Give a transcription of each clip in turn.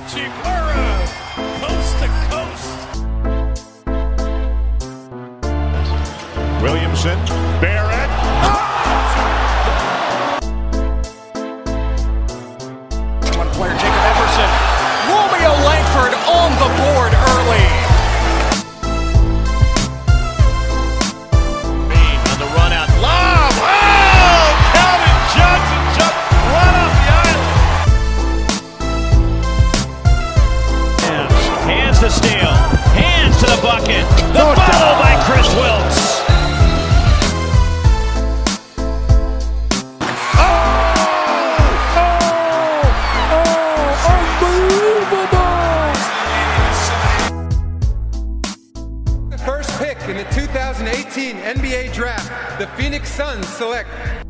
Chiguera, coast to coast. Williamson, Barrett. One player, Jacob Everson. Romeo Langford on the board early. Bean on the run out. Lob! Oh! Calvin Johnson just right off the island. Hands to steal. Hands to the bucket. The follow by Chris Wilkes. In the 2018 NBA Draft, the Phoenix Suns select.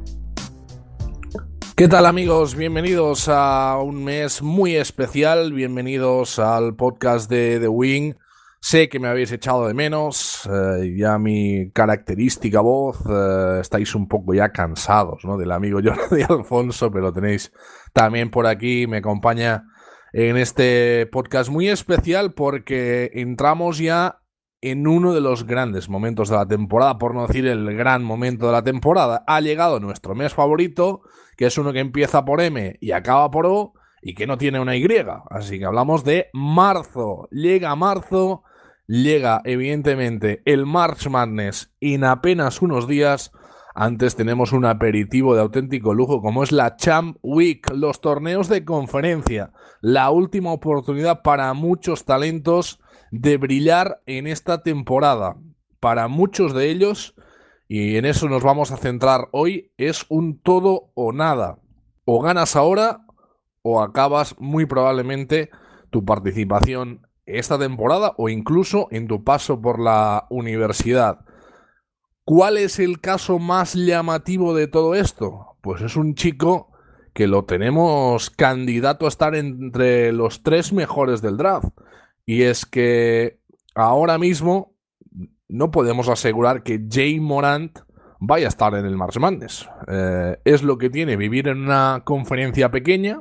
¿Qué tal, amigos? Bienvenidos a un mes muy especial, bienvenidos al podcast de The Wing. Sé que me habéis echado de menos, ya mi característica voz, estáis un poco ya cansados, ¿no? Del amigo Jordi Alfonso, pero tenéis también por aquí, me acompaña en este podcast muy especial porque entramos ya en uno de los grandes momentos de la temporada, por no decir el gran momento de la temporada. Ha llegado nuestro mes favorito, que es uno que empieza por M y acaba por O, y que no tiene una Y. Así que hablamos de marzo. Llega marzo, llega evidentemente el March Madness en apenas unos días. Antes tenemos un aperitivo de auténtico lujo, como es la Champ Week, los torneos de conferencia. La última oportunidad para muchos talentos de brillar en esta temporada. Para muchos de ellos, y en eso nos vamos a centrar hoy, es un todo o nada. O ganas ahora o acabas muy probablemente tu participación esta temporada o incluso en tu paso por la universidad. ¿Cuál es el caso más llamativo de todo esto? Pues es un chico que lo tenemos candidato a estar entre los 3 mejores del draft. Y es que ahora mismo no podemos asegurar que Ja Morant vaya a estar en el March Madness. Es lo que tiene vivir en una conferencia pequeña,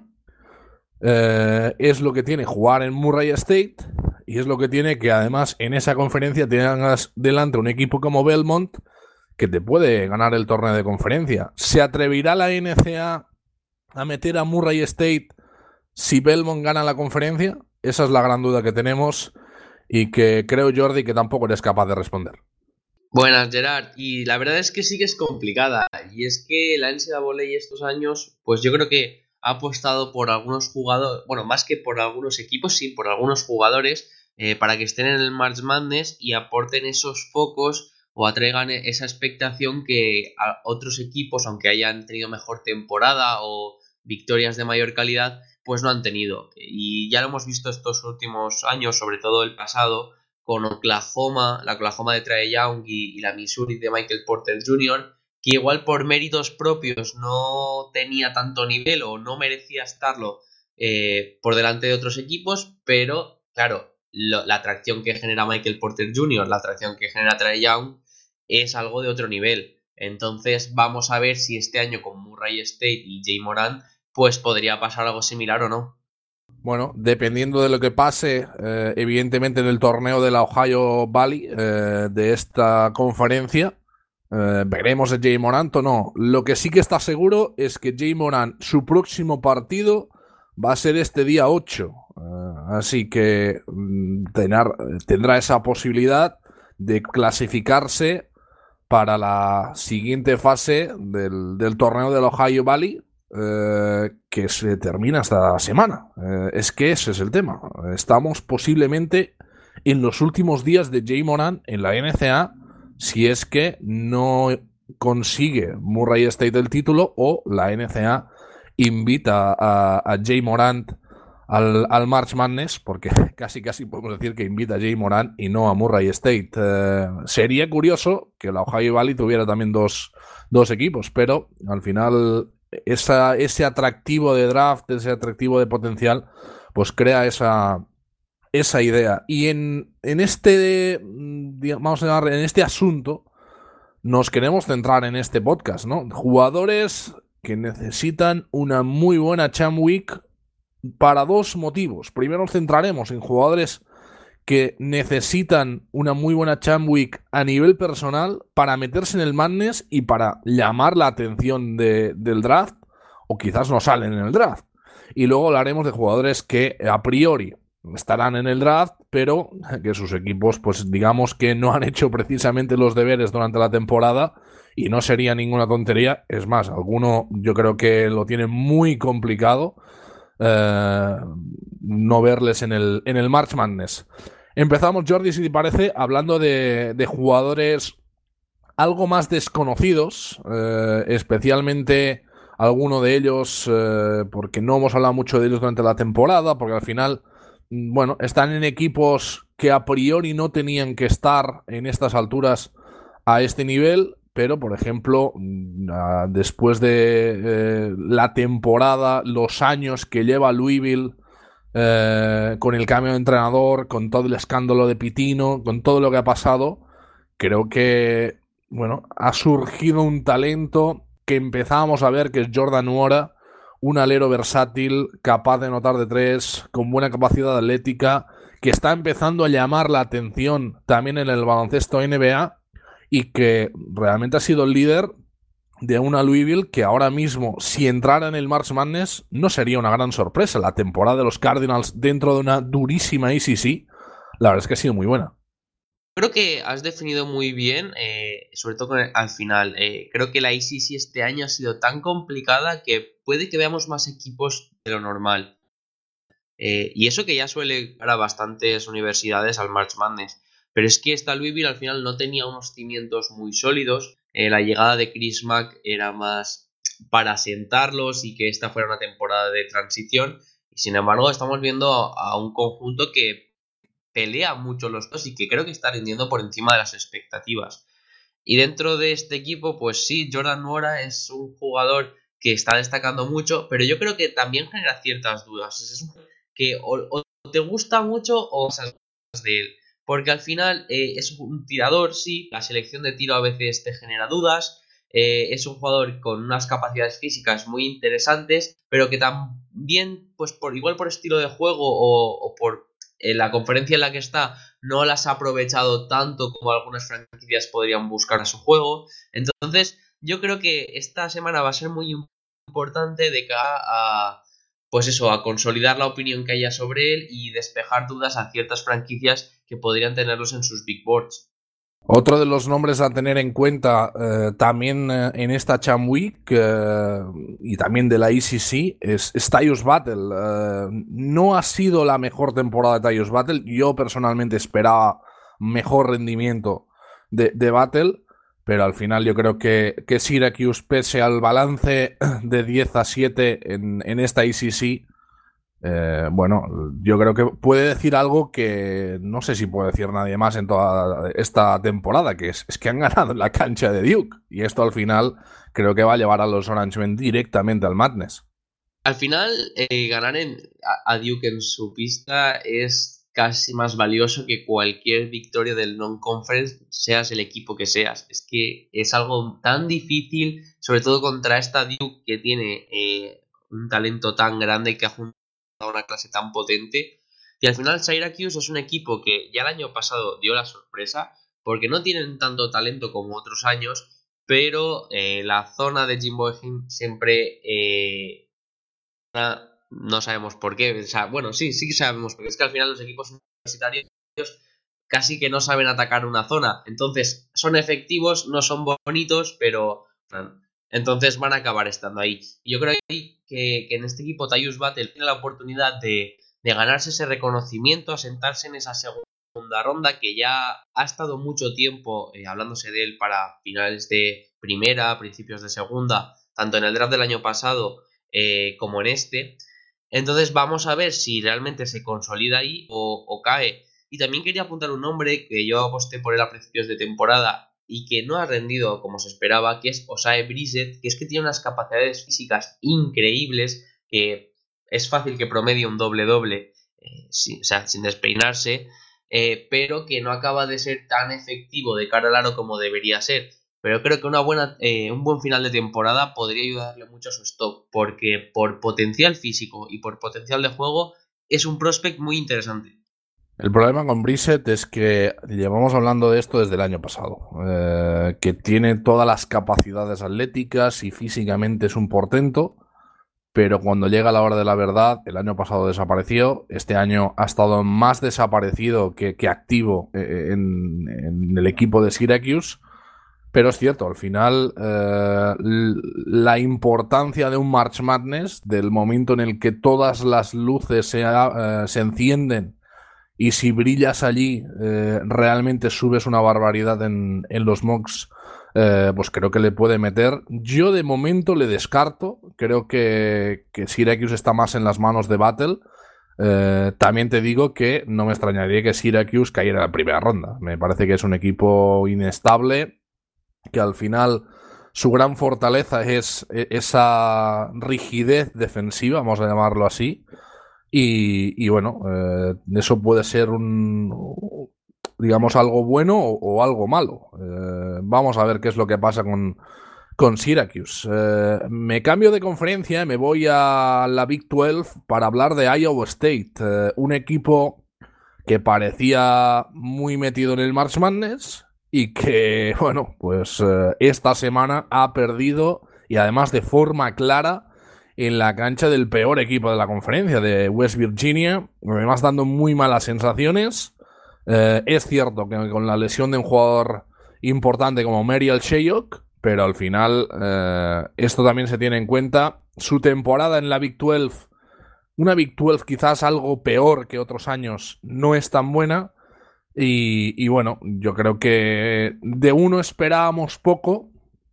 es lo que tiene jugar en Murray State, y es lo que tiene que además en esa conferencia tengas delante un equipo como Belmont que te puede ganar el torneo de conferencia. ¿Se atreverá la NCAA a meter a Murray State si Belmont gana la conferencia? Esa es la gran duda que tenemos y que creo, Jordi, que tampoco eres capaz de responder. Buenas, Gerard. Y la verdad es que sí que es complicada. Y es que la NCAA estos años, pues yo creo que ha apostado por algunos jugadores, bueno, más que por algunos equipos, sí, por algunos jugadores, para que estén en el March Madness y aporten esos focos o atraigan esa expectación que a otros equipos, aunque hayan tenido mejor temporada o victorias de mayor calidad, pues no han tenido. Y ya lo hemos visto estos últimos años, sobre todo el pasado, con Oklahoma, la Oklahoma de Trae Young y la Missouri de Michael Porter Jr., que igual por méritos propios no tenía tanto nivel o no merecía estarlo por delante de otros equipos, pero claro, la atracción que genera Michael Porter Jr., la atracción que genera Trae Young es algo de otro nivel. Entonces vamos a ver si este año con Murray State y Ja Morant pues podría pasar algo similar o no. Bueno, dependiendo de lo que pase, evidentemente en el torneo de la Ohio Valley, de esta conferencia, veremos a Ja Morant o no. Lo que sí que está seguro es que Ja Morant, su próximo partido va a ser este día 8. Así que tendrá esa posibilidad de clasificarse para la siguiente fase del torneo del Ohio Valley, que se termina esta semana. Es que ese es el tema. Estamos posiblemente en los últimos días de Ja Morant en la NCAA, si es que no consigue Murray State el título o la NCAA invita a Ja Morant al March Madness, porque casi podemos decir que invita a Ja Morant y no a Murray State. Sería curioso que la Ohio Valley tuviera también dos equipos, pero al final ese atractivo de draft, ese atractivo de potencial, pues crea esa idea. Y en este, vamos a llamar, en este asunto nos queremos centrar en este podcast, ¿no? Jugadores que necesitan una muy buena Champ Week para dos motivos. Primero nos centraremos en jugadores que necesitan una muy buena Champ Week a nivel personal para meterse en el Madness y para llamar la atención del draft, o quizás no salen en el draft. Y luego hablaremos de jugadores que a priori estarán en el draft, pero que sus equipos, pues digamos que no han hecho precisamente los deberes durante la temporada, y no sería ninguna tontería. Es más, alguno yo creo que lo tiene muy complicado no verles en el March Madness. Empezamos, Jordi, si te parece, hablando de jugadores algo más desconocidos, especialmente alguno de ellos, porque no hemos hablado mucho de ellos durante la temporada, porque al final, bueno, están en equipos que a priori no tenían que estar en estas alturas a este nivel, pero por ejemplo, después de la temporada, los años que lleva Louisville, con el cambio de entrenador, con todo el escándalo de Pitino, con todo lo que ha pasado, creo que, bueno, ha surgido un talento que empezábamos a ver, que es Jordan Nwora, un alero versátil, capaz de anotar de tres, con buena capacidad atlética, que está empezando a llamar la atención también en el baloncesto NBA, y que realmente ha sido el líder de una Louisville que ahora mismo, si entrara en el March Madness, no sería una gran sorpresa. La temporada de los Cardinals dentro de una durísima ACC, la verdad es que ha sido muy buena. Creo que has definido muy bien, sobre todo al final. Creo que la ACC este año ha sido tan complicada que puede que veamos más equipos de lo normal. Y eso que ya suele para bastantes universidades al March Madness. Pero es que esta Louisville al final no tenía unos cimientos muy sólidos. La llegada de Chris Mack era más para sentarlos y que esta fuera una temporada de transición. Y sin embargo estamos viendo a un conjunto que pelea mucho los dos y que creo que está rindiendo por encima de las expectativas. Y dentro de este equipo, pues sí, Jordan Nwora es un jugador que está destacando mucho, pero yo creo que también genera ciertas dudas. Es que o te gusta mucho o pasas de él. Porque al final es un tirador, sí, la selección de tiro a veces te genera dudas. Es un jugador con unas capacidades físicas muy interesantes, pero que también, pues igual por estilo de juego o por la conferencia en la que está, no las ha aprovechado tanto como algunas franquicias podrían buscar a su juego. Entonces, yo creo que esta semana va a ser muy importante de cara a, pues eso, a consolidar la opinión que haya sobre él y despejar dudas a ciertas franquicias que podrían tenerlos en sus big boards. Otro de los nombres a tener en cuenta también en esta Champ Week y también de la ACC es Tyus Battle. No ha sido la mejor temporada de Tyus Battle. Yo personalmente esperaba mejor rendimiento de Battle, pero al final yo creo que Syracuse, pese al balance de 10-7 en esta ACC, bueno, yo creo que puede decir algo que no sé si puede decir nadie más en toda esta temporada, que es que han ganado en la cancha de Duke, y esto al final creo que va a llevar a los Orange Men directamente al Madness. Al final, ganar a Duke en su pista es casi más valioso que cualquier victoria del non-conference, seas el equipo que seas. Es que es algo tan difícil, sobre todo contra esta Duke que tiene un talento tan grande, que ha juntado una clase tan potente. Y al final Syracuse es un equipo que ya el año pasado dio la sorpresa, porque no tienen tanto talento como otros años, pero la zona de Jim Boeheim siempre... no sabemos por qué. O sea, bueno, sí sabemos, porque es que al final los equipos universitarios casi que no saben atacar una zona. Entonces, son efectivos, no son bonitos, pero entonces van a acabar estando ahí. Y yo creo que en este equipo Tyus Battle tiene la oportunidad de ganarse ese reconocimiento, asentarse en esa segunda ronda, que ya ha estado mucho tiempo hablándose de él para finales de primera, principios de segunda, tanto en el draft del año pasado como en este. Entonces vamos a ver si realmente se consolida ahí o cae. Y también quería apuntar un nombre que yo aposté por él a principios de temporada y que no ha rendido como se esperaba, que es Oshae Brissett, que es que tiene unas capacidades físicas increíbles, que es fácil que promedie un doble-doble, sin despeinarse, pero que no acaba de ser tan efectivo de cara al aro como debería ser. pero creo que un buen final de temporada podría ayudarle mucho a su stock, porque por potencial físico y por potencial de juego es un prospect muy interesante. El problema con Brissett es que llevamos hablando de esto desde el año pasado, que tiene todas las capacidades atléticas y físicamente es un portento, pero cuando llega la hora de la verdad, el año pasado desapareció, este año ha estado más desaparecido que activo en el equipo de Syracuse. Pero es cierto, al final la importancia de un March Madness, del momento en el que todas las luces se encienden y si brillas allí realmente subes una barbaridad en los mocks, pues creo que le puede meter. Yo de momento le descarto, creo que Syracuse está más en las manos de Battle. También te digo que no me extrañaría que Syracuse cayera en la primera ronda. Me parece que es un equipo inestable, que al final su gran fortaleza es esa rigidez defensiva, vamos a llamarlo así, y bueno, eso puede ser digamos algo bueno o algo malo. Vamos a ver qué es lo que pasa con Syracuse. Me cambio de conferencia y me voy a la Big 12 para hablar de Iowa State, un equipo que parecía muy metido en el March Madness y que, bueno, pues esta semana ha perdido, y además de forma clara, en la cancha del peor equipo de la conferencia, de West Virginia, además dando muy malas sensaciones. Es cierto que con la lesión de un jugador importante como Marial Shayok, pero al final esto también se tiene en cuenta. Su temporada en la Big 12, una Big 12 quizás algo peor que otros años, no es tan buena. Y bueno, yo creo que de uno esperábamos poco,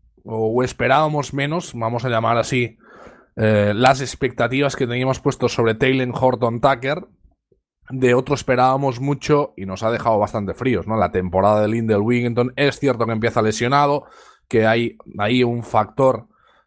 o esperábamos menos, vamos a llamar así, las expectativas que teníamos puestos sobre Taylor Horton Tucker. De otro esperábamos mucho y nos ha dejado bastante fríos, ¿no? La temporada de Lindell Wigginton, es cierto que empieza lesionado, que hay ahí un factor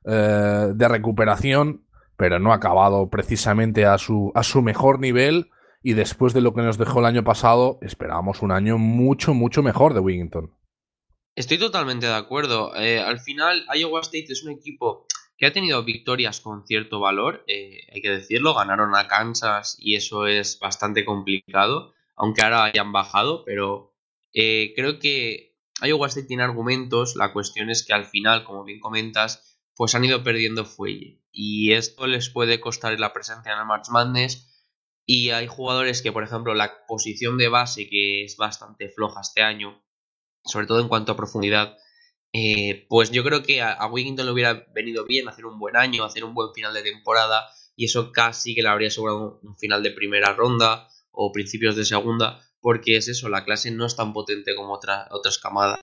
de recuperación, pero no ha acabado precisamente a su mejor nivel. Y después de lo que nos dejó el año pasado, esperábamos un año mucho, mucho mejor de Wigginton. Estoy totalmente de acuerdo. Al final, Iowa State es un equipo que ha tenido victorias con cierto valor, hay que decirlo. Ganaron a Kansas y eso es bastante complicado, aunque ahora hayan bajado, pero creo que Iowa State tiene argumentos. La cuestión es que al final, como bien comentas, pues han ido perdiendo fuelle y esto les puede costar la presencia en el March Madness. Y hay jugadores que, por ejemplo, la posición de base, que es bastante floja este año, sobre todo en cuanto a profundidad, pues yo creo que a Wigginton le hubiera venido bien hacer un buen año, hacer un buen final de temporada, y eso casi que le habría asegurado un final de primera ronda o principios de segunda, porque es eso, la clase no es tan potente como otras camadas.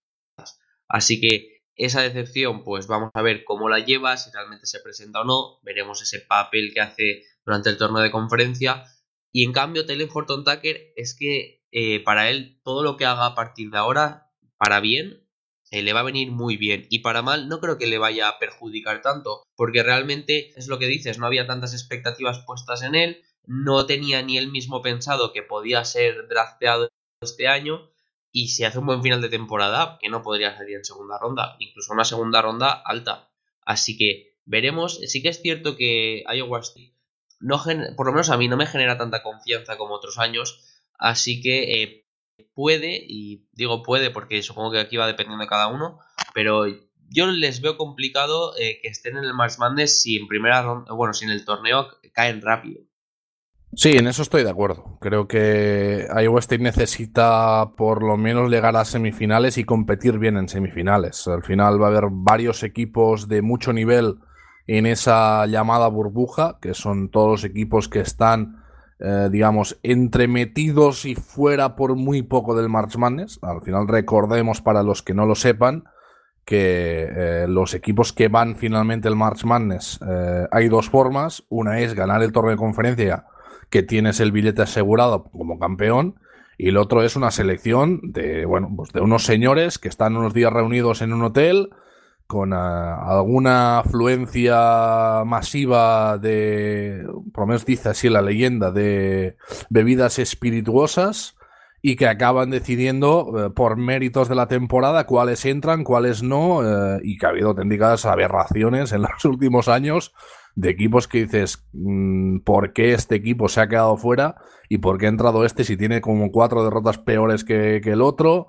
Así que esa decepción, pues vamos a ver cómo la lleva, si realmente se presenta o no, veremos ese papel que hace durante el torneo de conferencia. Y en cambio, Taylor Horton Tucker es que para él todo lo que haga a partir de ahora, para bien, le va a venir muy bien. Y para mal no creo que le vaya a perjudicar tanto, porque realmente es lo que dices, no había tantas expectativas puestas en él, no tenía ni él mismo pensado que podía ser drafteado este año, y si hace un buen final de temporada, que no podría salir en segunda ronda, incluso una segunda ronda alta. Así que veremos. Sí que es cierto que Iowa State por lo menos a mí no me genera tanta confianza como otros años, así que puede, y digo puede porque supongo que aquí va dependiendo de cada uno, pero yo les veo complicado que estén en el March Madness si en primera ronda, bueno, si en el torneo caen rápido. Sí, en eso estoy de acuerdo. Creo que Iowa State necesita por lo menos llegar a semifinales y competir bien en semifinales. Al final va a haber varios equipos de mucho nivel en esa llamada burbuja, que son todos los equipos que están, digamos, entremetidos y fuera por muy poco del March Madness. Al final recordemos, para los que no lo sepan, que los equipos que van finalmente al March Madness, hay dos formas. Una es ganar el torneo de conferencia, que tienes el billete asegurado como campeón, y el otro es una selección de, bueno, pues de unos señores que están unos días reunidos en un hotel con alguna afluencia masiva de, por lo menos dice así la leyenda, de bebidas espirituosas, y que acaban decidiendo por méritos de la temporada cuáles entran, cuáles no, y que ha habido auténticas aberraciones en los últimos años de equipos que dices, ¿por qué este equipo se ha quedado fuera? ¿Y por qué ha entrado este si tiene como 4 derrotas peores que el otro?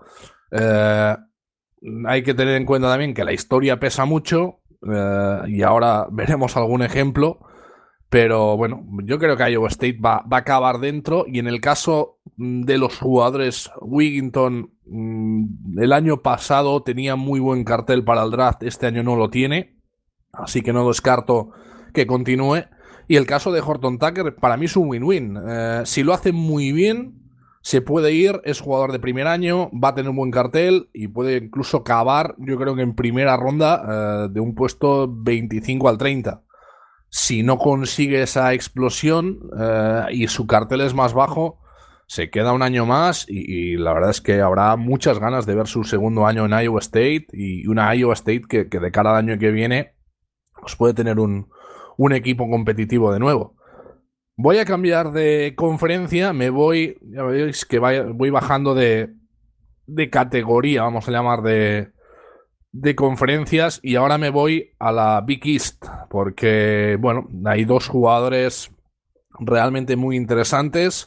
Hay que tener en cuenta también que la historia pesa mucho, y ahora veremos algún ejemplo. Pero bueno, yo creo que Iowa State va a acabar dentro. Y en el caso de los jugadores, Wigginton el año pasado tenía muy buen cartel para el draft, este año no lo tiene, así que no descarto que continúe. Y el caso de Horton Tucker para mí es un win-win. Si lo hace muy bien, se puede ir, es jugador de primer año, va a tener un buen cartel y puede incluso acabar, yo creo que en primera ronda, de un puesto 25 al 30. Si no consigue esa explosión y su cartel es más bajo, se queda un año más y la verdad es que habrá muchas ganas de ver su segundo año en Iowa State, y una Iowa State que de cara al año que viene pues puede tener un equipo competitivo de nuevo. Voy a cambiar de conferencia, ya veis que voy bajando de categoría, vamos a llamar de conferencias, y ahora me voy a la Big East porque, bueno, hay 2 jugadores realmente muy interesantes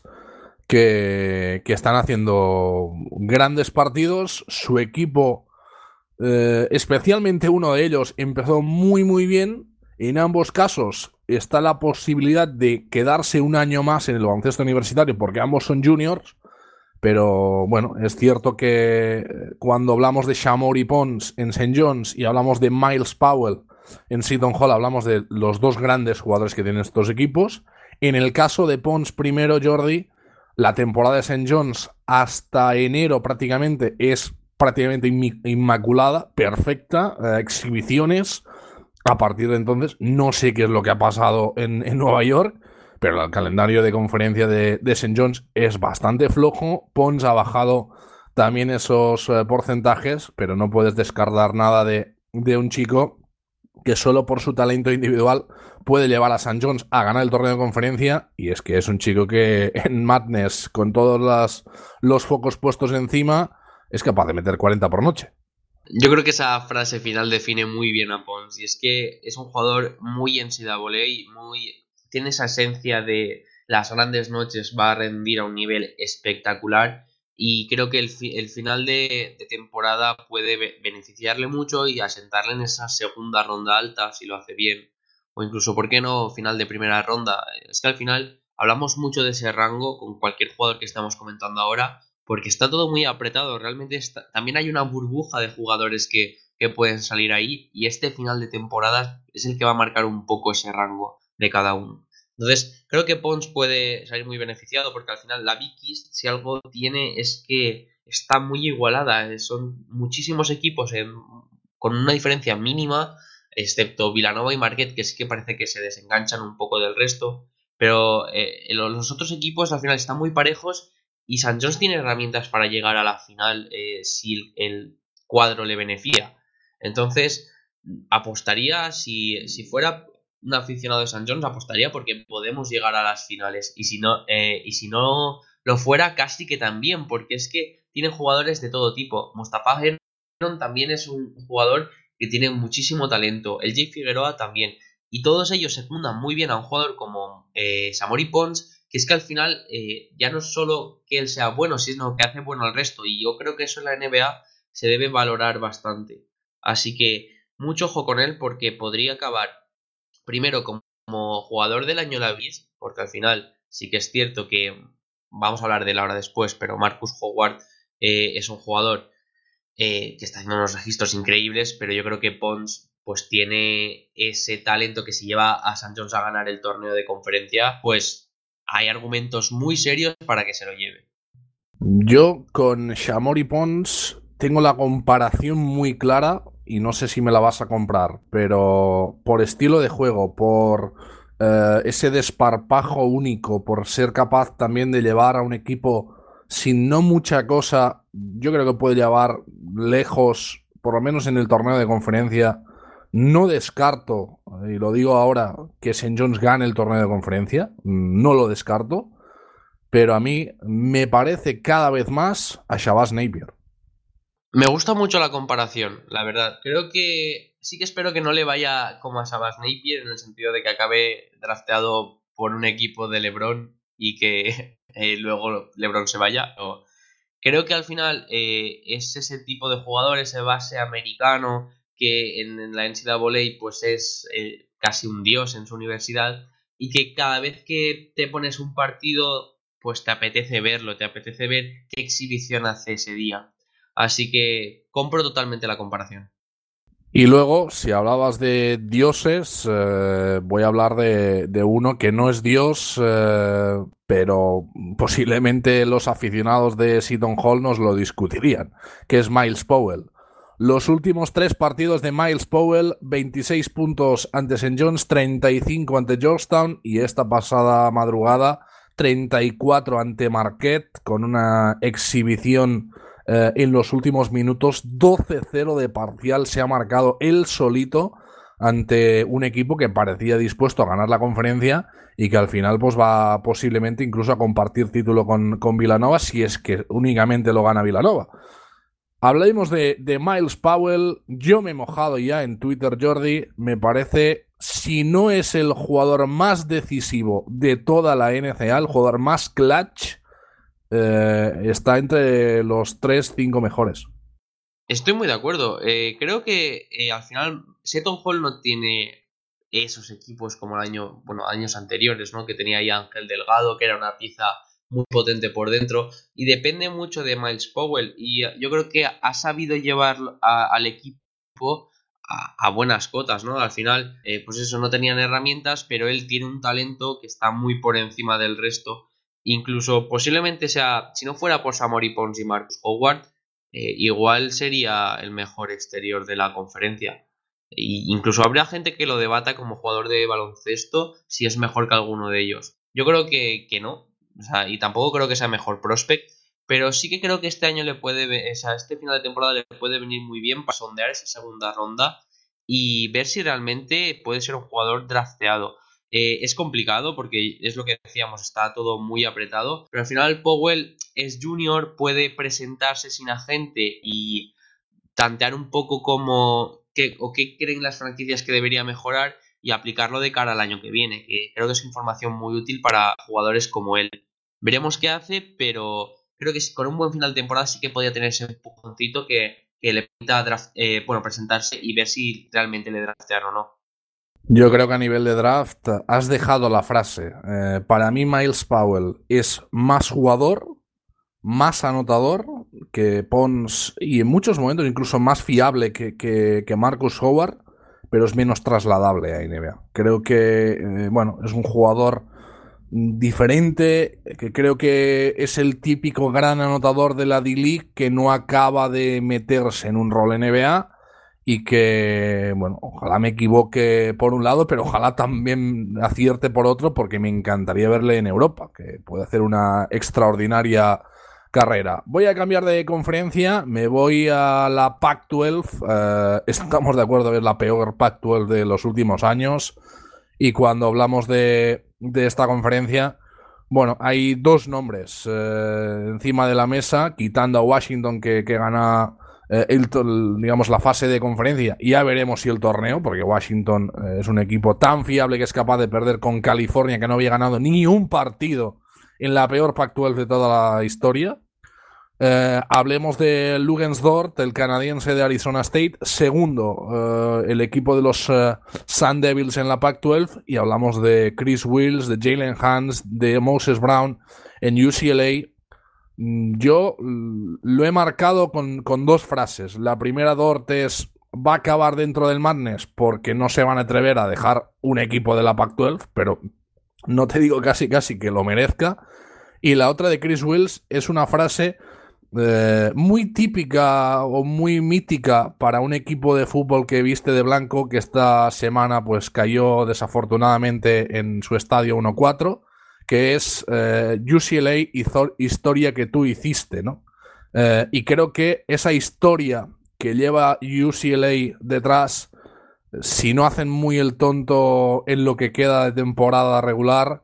que están haciendo grandes partidos. Su equipo, especialmente uno de ellos, empezó muy muy bien. En ambos casos está la posibilidad de quedarse un año más en el baloncesto universitario porque ambos son juniors. Pero bueno, es cierto que cuando hablamos de Shamory Pons en St. John's y hablamos de Miles Powell en Seton Hall, hablamos de los 2 grandes jugadores que tienen estos equipos. En el caso de Pons primero, Jordi, la temporada de St. John's hasta enero prácticamente es prácticamente inmaculada, perfecta, exhibiciones. A partir de entonces no sé qué es lo que ha pasado en Nueva York, pero el calendario de conferencia de St. John's es bastante flojo. Pons ha bajado también esos porcentajes, pero no puedes descartar nada de un chico que solo por su talento individual puede llevar a St. John's a ganar el torneo de conferencia, y es que es un chico que en Madness, con todos los focos puestos encima, es capaz de meter 40 por noche. Yo creo que esa frase final define muy bien a Pons, y es que es un jugador muy NCAA, tiene esa esencia de las grandes noches, va a rendir a un nivel espectacular, y creo que el final de temporada puede beneficiarle mucho y asentarle en esa segunda ronda alta si lo hace bien, o incluso, ¿por qué no, final de primera ronda? Es que al final hablamos mucho de ese rango con cualquier jugador que estamos comentando ahora, porque está todo muy apretado. Realmente también hay una burbuja de jugadores que pueden salir ahí, y este final de temporada es el que va a marcar un poco ese rango de cada uno. Entonces creo que Pons puede salir muy beneficiado, porque al final la Big East, si algo tiene, es que está muy igualada. Son muchísimos equipos con una diferencia mínima, excepto Villanova y Marquette, que sí que parece que se desenganchan un poco del resto, pero los otros equipos al final están muy parejos, y St. John's tiene herramientas para llegar a la final si el cuadro le beneficia. Entonces apostaría, si fuera un aficionado de St. John's, apostaría porque podemos llegar a las finales, y si no lo fuera, casi que también, porque es que tienen jugadores de todo tipo. Mostafa Heron también es un jugador que tiene muchísimo talento, el Jay Figueroa también, y todos ellos se fundan muy bien a un jugador como Shamory Pons, que es que al final ya no es solo que él sea bueno, sino que hace bueno al resto, y yo creo que eso en la NBA se debe valorar bastante. Así que mucho ojo con él, porque podría acabar primero como jugador del año en la Big East, porque al final sí que es cierto que vamos a hablar de él ahora después, pero Marcus Howard es un jugador que está haciendo unos registros increíbles, pero yo creo que Pons pues tiene ese talento que si lleva a St. John's a ganar el torneo de conferencia, pues hay argumentos muy serios para que se lo lleve. Yo con Shamory Pons tengo la comparación muy clara, y no sé si me la vas a comprar, pero por estilo de juego, por ese desparpajo único, por ser capaz también de llevar a un equipo sin no mucha cosa, yo creo que puede llevar lejos, por lo menos en el torneo de conferencia. No descarto, y lo digo ahora, que St. John's gane el torneo de conferencia, no lo descarto, pero a mí me parece cada vez más a Shabazz Napier. Me gusta mucho la comparación, la verdad. Creo que sí que espero que no le vaya como a Shabazz Napier, en el sentido de que acabe drafteado por un equipo de LeBron y que luego LeBron se vaya. Creo que al final es ese tipo de jugador, ese base americano que en la NCAA pues es casi un dios en su universidad, y que cada vez que te pones un partido pues te apetece verlo, te apetece ver qué exhibición hace ese día. Así que compro totalmente la comparación. Y luego, si hablabas de dioses, voy a hablar de uno que no es dios, pero posiblemente los aficionados de Seton Hall nos lo discutirían, que es Miles Powell. Los últimos 3 partidos de Miles Powell: 26 puntos ante St. John's, 35 ante Georgetown, y esta pasada madrugada 34 ante Marquette, con una exhibición en los últimos minutos. 12-0 de parcial se ha marcado él solito ante un equipo que parecía dispuesto a ganar la conferencia y que al final pues va posiblemente incluso a compartir título con Villanova, si es que únicamente lo gana Villanova. Hablemos de Miles Powell. Yo me he mojado ya en Twitter, Jordi. Me parece, si no es el jugador más decisivo de toda la NCAA, el jugador más clutch, está entre los 3-5 mejores. Estoy muy de acuerdo. Creo que al final Seton Hall no tiene esos equipos como años anteriores, ¿no? Que tenía ahí Ángel Delgado, que era una pieza muy potente por dentro, y depende mucho de Miles Powell, y yo creo que ha sabido llevar al equipo a buenas cotas, ¿no? Al final, pues eso, no tenían herramientas, pero él tiene un talento que está muy por encima del resto. Incluso posiblemente sea, si no fuera por Samori Pons y Marcus Howard, igual sería el mejor exterior de la conferencia. Incluso habría gente que lo debata como jugador de baloncesto si es mejor que alguno de ellos. Yo creo que no, o sea, y tampoco creo que sea mejor prospect, pero sí que creo que este año este final de temporada le puede venir muy bien para sondear esa segunda ronda y ver si realmente puede ser un jugador drafteado. Es complicado porque es lo que decíamos, está todo muy apretado, pero al final Powell es junior, puede presentarse sin agente y tantear un poco qué creen las franquicias que debería mejorar y aplicarlo de cara al año que viene, que creo que es información muy útil para jugadores como él. Veremos qué hace, pero creo que con un buen final de temporada sí que podría tener ese empujoncito que le permita presentarse y ver si realmente le draftean o no. Yo creo que a nivel de draft has dejado la frase. Para mí Miles Powell es más jugador, más anotador que Pons, y en muchos momentos incluso más fiable que Marcus Howard, pero es menos trasladable a NBA. Creo que es un jugador diferente, que creo que es el típico gran anotador de la D-League que no acaba de meterse en un rol NBA, y que, ojalá me equivoque por un lado, pero ojalá también acierte por otro, porque me encantaría verle en Europa, que puede hacer una extraordinaria carrera. Voy a cambiar de conferencia, me voy a la Pac-12. Estamos de acuerdo que es la peor Pac-12 de los últimos años, y cuando hablamos de esta conferencia, hay 2 nombres encima de la mesa, quitando a Washington, que gana digamos la fase de conferencia, y ya veremos si el torneo, porque Washington es un equipo tan fiable que es capaz de perder con California, que no había ganado ni un partido en la peor Pac-12 de toda la historia. Hablemos de Luguensdorf, el canadiense de Arizona State, segundo el equipo de los Sun Devils en la Pac-12, y hablamos de Chris Wills, de Jalen Hans, de Moses Brown en UCLA. Yo lo he marcado con 2 frases. La primera, Dort, es: va a acabar dentro del Madness porque no se van a atrever a dejar un equipo de la Pac-12, pero no te digo casi que lo merezca. Y la otra, de Chris Wills, es una frase muy típica o muy mítica para un equipo de fútbol que viste de blanco, que esta semana pues cayó desafortunadamente en su estadio 1-4, que es UCLA, historia que tú hiciste, ¿no? Y creo que esa historia que lleva UCLA detrás, si no hacen muy el tonto en lo que queda de temporada regular,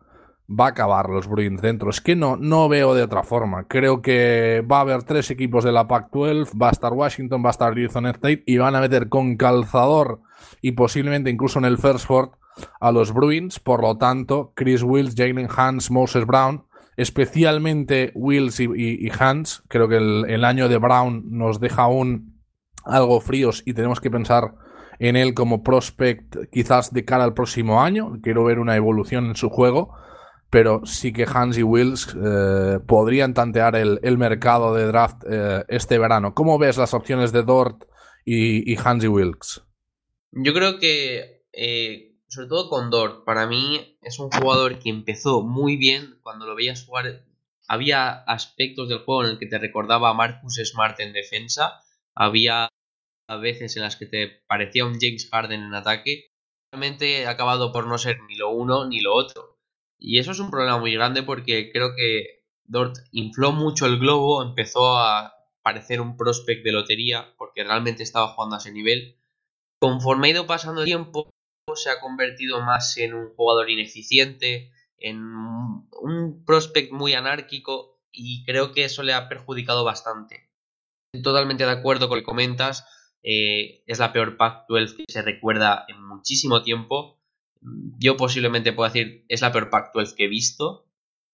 va a acabar los Bruins dentro. Es que no veo de otra forma. Creo que va a haber 3 equipos de la Pac-12, va a estar Washington, va a estar Arizona State y van a meter con calzador y posiblemente incluso en el first four a los Bruins. Por lo tanto, Chris Wills, Jalen Hans, Moses Brown, especialmente Wills y Hans. Creo que el año de Brown nos deja aún algo fríos y tenemos que pensar en él como prospect quizás de cara al próximo año. Quiero ver una evolución en su juego, pero sí que Hans y Wills podrían tantear el mercado de draft este verano. ¿Cómo ves las opciones de Dort y Hans y Wills? Yo creo que, sobre todo con Dort, para mí es un jugador que empezó muy bien. Cuando lo veías jugar, había aspectos del juego en el que te recordaba a Marcus Smart en defensa. Había veces en las que te parecía un James Harden en ataque. Realmente ha acabado por no ser ni lo uno ni lo otro. Y eso es un problema muy grande porque creo que Dort infló mucho el globo, empezó a parecer un prospect de lotería porque realmente estaba jugando a ese nivel. Conforme ha ido pasando el tiempo, se ha convertido más en un jugador ineficiente, en un prospect muy anárquico, y creo que eso le ha perjudicado bastante. Estoy totalmente de acuerdo con lo que comentas. Es la peor Pac-12 que se recuerda en muchísimo tiempo. Yo posiblemente pueda decir es la peor Pac-12 que he visto,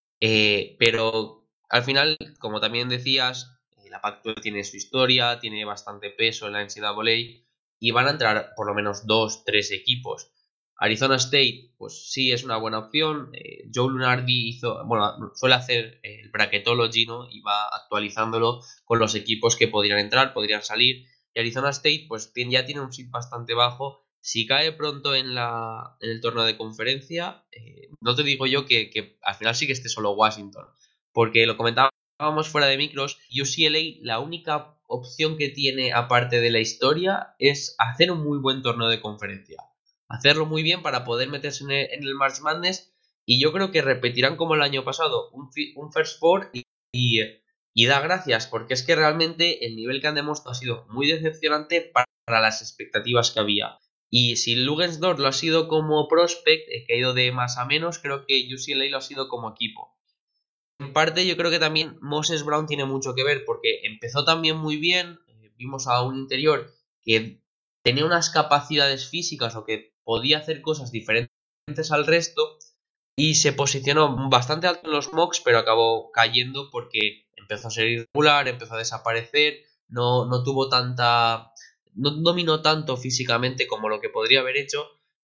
pero al final, como también decías, la Pac-12 tiene su historia, tiene bastante peso en la NCAA y van a entrar por lo menos 2-3 equipos. Arizona State, pues sí es una buena opción. Joe Lunardi suele hacer el bracketology, ¿no? Y va actualizándolo con los equipos que podrían entrar, podrían salir. Y Arizona State, pues ya tiene un seed bastante bajo. Si cae pronto en el torneo de conferencia, no te digo yo que al final sí que esté solo Washington, porque lo comentábamos fuera de micros. UCLA, la única opción que tiene aparte de la historia es hacer un muy buen torneo de conferencia, hacerlo muy bien para poder meterse en el March Madness, y yo creo que repetirán como el año pasado, un First Four y da gracias, porque es que realmente el nivel que han demostrado ha sido muy decepcionante para las expectativas que había. Y si Luguensdorf lo ha sido como prospect, que ha ido de más a menos, creo que UCLA lo ha sido como equipo. En parte yo creo que también Moses Brown tiene mucho que ver, porque empezó también muy bien. Vimos a un interior que tenía unas capacidades físicas o que podía hacer cosas diferentes al resto, y se posicionó bastante alto en los mocks, pero acabó cayendo porque empezó a ser irregular, empezó a desaparecer, no tuvo tanta... no dominó tanto físicamente como lo que podría haber hecho,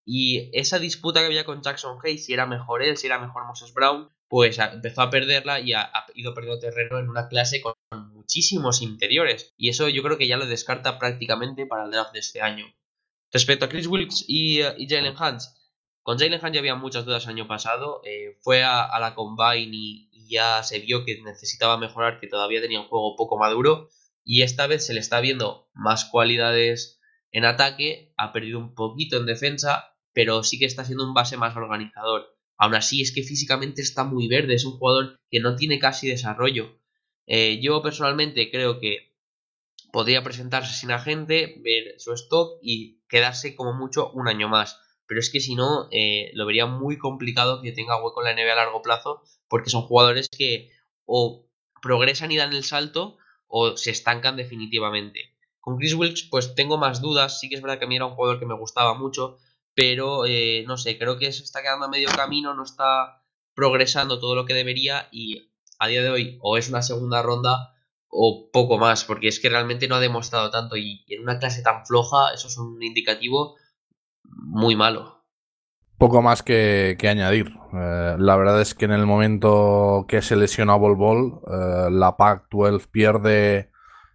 y esa disputa que había con Jackson Hayes, si era mejor él, si era mejor Moses Brown, pues empezó a perderla y ha ido perdiendo terreno en una clase con muchísimos interiores, y eso yo creo que ya lo descarta prácticamente para el draft de este año. Respecto a Chris Wilkes y Jalen Hans, con Jalen Hans ya había muchas dudas el año pasado. Fue a la Combine y ya se vio que necesitaba mejorar, que todavía tenía un juego poco maduro, y esta vez se le está viendo más cualidades en ataque. Ha perdido un poquito en defensa, pero sí que está siendo un base más organizador. Aún así, es que físicamente está muy verde, es un jugador que no tiene casi desarrollo. Yo personalmente creo que podría presentarse sin agente, ver su stock y quedarse como mucho un año más. Pero es que si no, lo vería muy complicado que tenga hueco en la NBA a largo plazo, porque son jugadores que o progresan y dan el salto o se estancan definitivamente. Con Chris Wilkes pues tengo más dudas. Sí que es verdad que a mí era un jugador que me gustaba mucho, pero no sé, creo que se está quedando a medio camino, no está progresando todo lo que debería, y a día de hoy o es una segunda ronda o poco más, porque es que realmente no ha demostrado tanto, y en una clase tan floja eso es un indicativo muy malo. Poco más que añadir. La verdad es que en el momento que se lesiona Bol Bol, la Pac-12 pierde,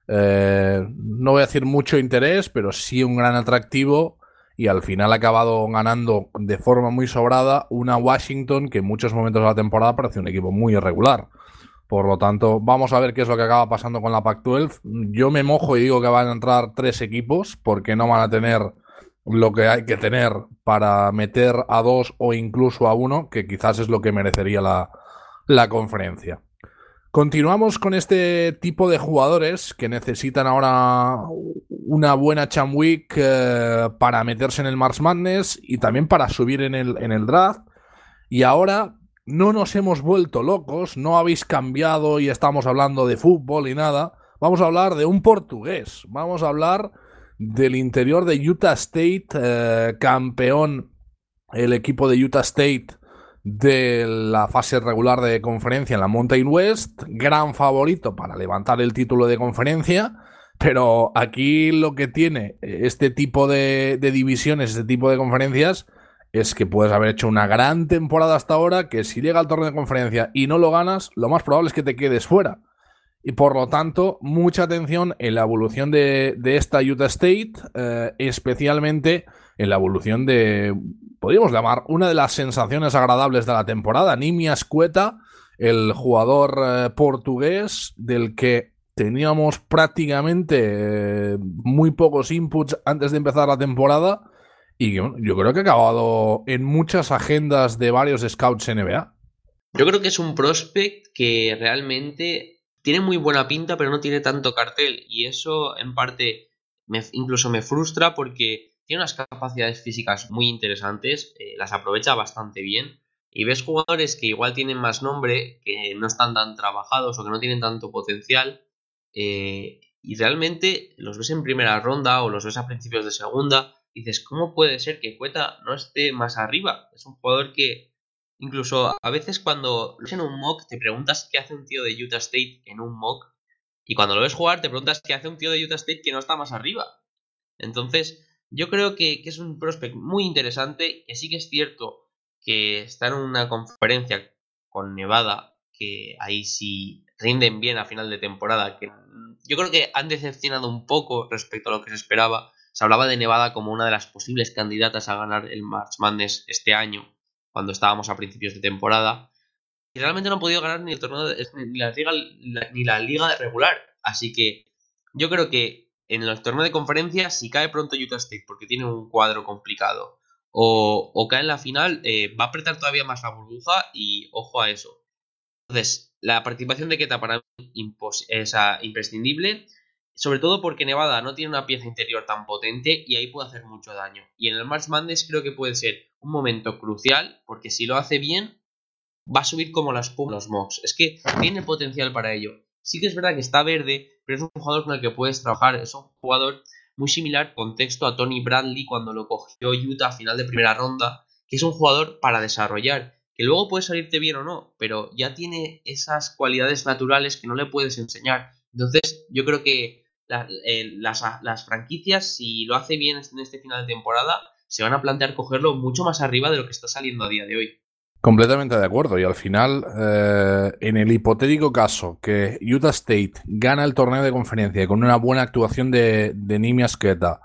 no voy a decir mucho interés, pero sí un gran atractivo, y al final ha acabado ganando de forma muy sobrada una Washington que en muchos momentos de la temporada parece un equipo muy irregular. Por lo tanto, vamos a ver qué es lo que acaba pasando con la Pac-12. Yo me mojo y digo que van a entrar 3 equipos, porque no van a tener lo que hay que tener para meter a 2 o incluso a 1, que quizás es lo que merecería la conferencia. Continuamos con este tipo de jugadores que necesitan ahora una buena Champ Week para meterse en el March Madness y también para subir en el draft. Y ahora no nos hemos vuelto locos, no habéis cambiado y estamos hablando de fútbol y nada. Vamos a hablar de un portugués, vamos a hablar del interior de Utah State, campeón el equipo de Utah State de la fase regular de conferencia en la Mountain West, gran favorito para levantar el título de conferencia, pero aquí lo que tiene este tipo de divisiones, este tipo de conferencias, es que puedes haber hecho una gran temporada hasta ahora, que si llega al torneo de conferencia y no lo ganas, lo más probable es que te quedes fuera. Y por lo tanto, mucha atención en la evolución de esta Utah State, especialmente en la evolución de, podríamos llamar, una de las sensaciones agradables de la temporada, Nimias Queta, el jugador portugués del que teníamos prácticamente muy pocos inputs antes de empezar la temporada y que, bueno, yo creo que ha acabado en muchas agendas de varios scouts NBA. Yo creo que es un prospect que realmente tiene muy buena pinta, pero no tiene tanto cartel. Y eso, en parte, incluso me frustra porque tiene unas capacidades físicas muy interesantes, las aprovecha bastante bien. Y ves jugadores que igual tienen más nombre, que no están tan trabajados o que no tienen tanto potencial. Y realmente los ves en primera ronda o los ves a principios de segunda. Y dices, ¿cómo puede ser que Queta no esté más arriba? Es un jugador que incluso a veces cuando lo ves en un mock te preguntas qué hace un tío de Utah State en un mock, y cuando lo ves jugar te preguntas qué hace un tío de Utah State que no está más arriba. Entonces yo creo que es un prospect muy interesante, que sí que es cierto que está en una conferencia con Nevada, que ahí sí rinden bien a final de temporada, que yo creo que han decepcionado un poco respecto a lo que se esperaba. Se hablaba de Nevada como una de las posibles candidatas a ganar el March Madness este año, cuando estábamos a principios de temporada, y realmente no han podido ganar ni el torneo ni la liga regular. Así que yo creo que en el torneo de conferencia, si cae pronto Utah State porque tiene un cuadro complicado, o cae en la final, va a apretar todavía más la burbuja, y ojo a eso. Entonces, la participación de Queta para mí es imprescindible, sobre todo porque Nevada no tiene una pieza interior tan potente y ahí puede hacer mucho daño. Y en el March Madness creo que puede ser un momento crucial, porque si lo hace bien, va a subir como la espuma los mocks. Es que tiene potencial para ello. Sí que es verdad que está verde, pero es un jugador con el que puedes trabajar. Es un jugador muy similar, contexto, a Tony Bradley cuando lo cogió Utah a final de primera ronda, que es un jugador para desarrollar, que luego puede salirte bien o no, pero ya tiene esas cualidades naturales que no le puedes enseñar. Entonces yo creo que las franquicias, si lo hace bien en este final de temporada, se van a plantear cogerlo mucho más arriba de lo que está saliendo a día de hoy. Completamente de acuerdo. Y al final, en el hipotético caso que Utah State gana el torneo de conferencia con una buena actuación de Nimias Queta,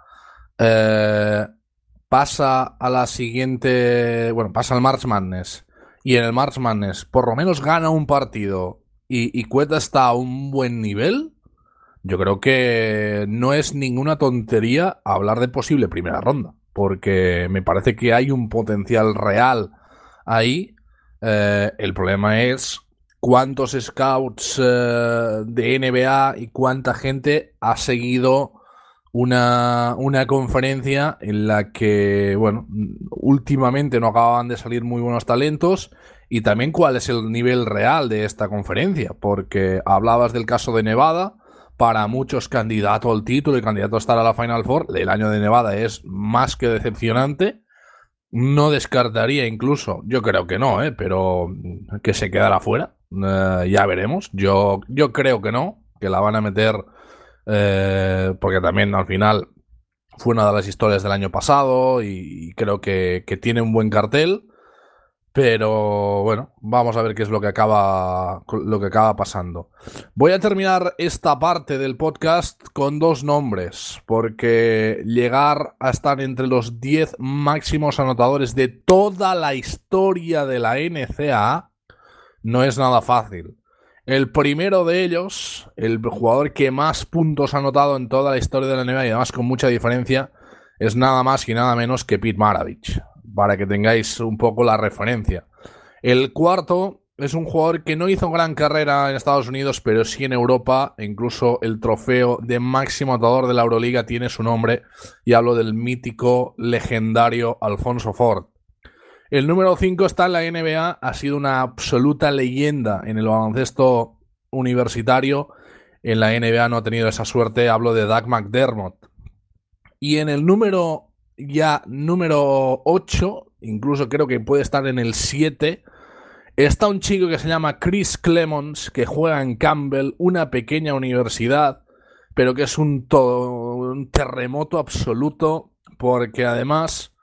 pasa a la siguiente, bueno, pasa al March Madness, y en el March Madness por lo menos gana un partido y Queta está a un buen nivel, yo creo que no es ninguna tontería hablar de posible primera ronda, porque me parece que hay un potencial real ahí. El problema es cuántos scouts de NBA y cuánta gente ha seguido una conferencia en la que, bueno, últimamente no acababan de salir muy buenos talentos, y también cuál es el nivel real de esta conferencia, porque hablabas del caso de Nevada, para muchos candidato al título y candidato a estar a la Final Four. El año de Nevada es más que decepcionante. No descartaría incluso, yo creo que no, pero que se quedara fuera. Ya veremos. Yo creo que no, que la van a meter, porque también al final fue una de las historias del año pasado y creo que tiene un buen cartel. Pero bueno, vamos a ver qué es lo que acaba pasando. Voy a terminar esta parte del podcast con dos nombres, porque llegar a estar entre los 10 máximos anotadores de toda la historia de la NCAA no es nada fácil. El primero de ellos, el jugador que más puntos ha anotado en toda la historia de la NBA, y además con mucha diferencia, es nada más y nada menos que Pete Maravich, para que tengáis un poco la referencia. El cuarto es un jugador que no hizo gran carrera en Estados Unidos, pero sí en Europa. Incluso el trofeo de máximo anotador de la Euroliga tiene su nombre, y hablo del mítico, legendario Alfonso Ford. El número 5 está en la NBA, ha sido una absoluta leyenda en el baloncesto universitario. En la NBA no ha tenido esa suerte, hablo de Doug McDermott. Y en el número 8, incluso creo que puede estar en el 7, está un chico que se llama Chris Clemons, que juega en Campbell, una pequeña universidad, pero que es un terremoto absoluto, porque además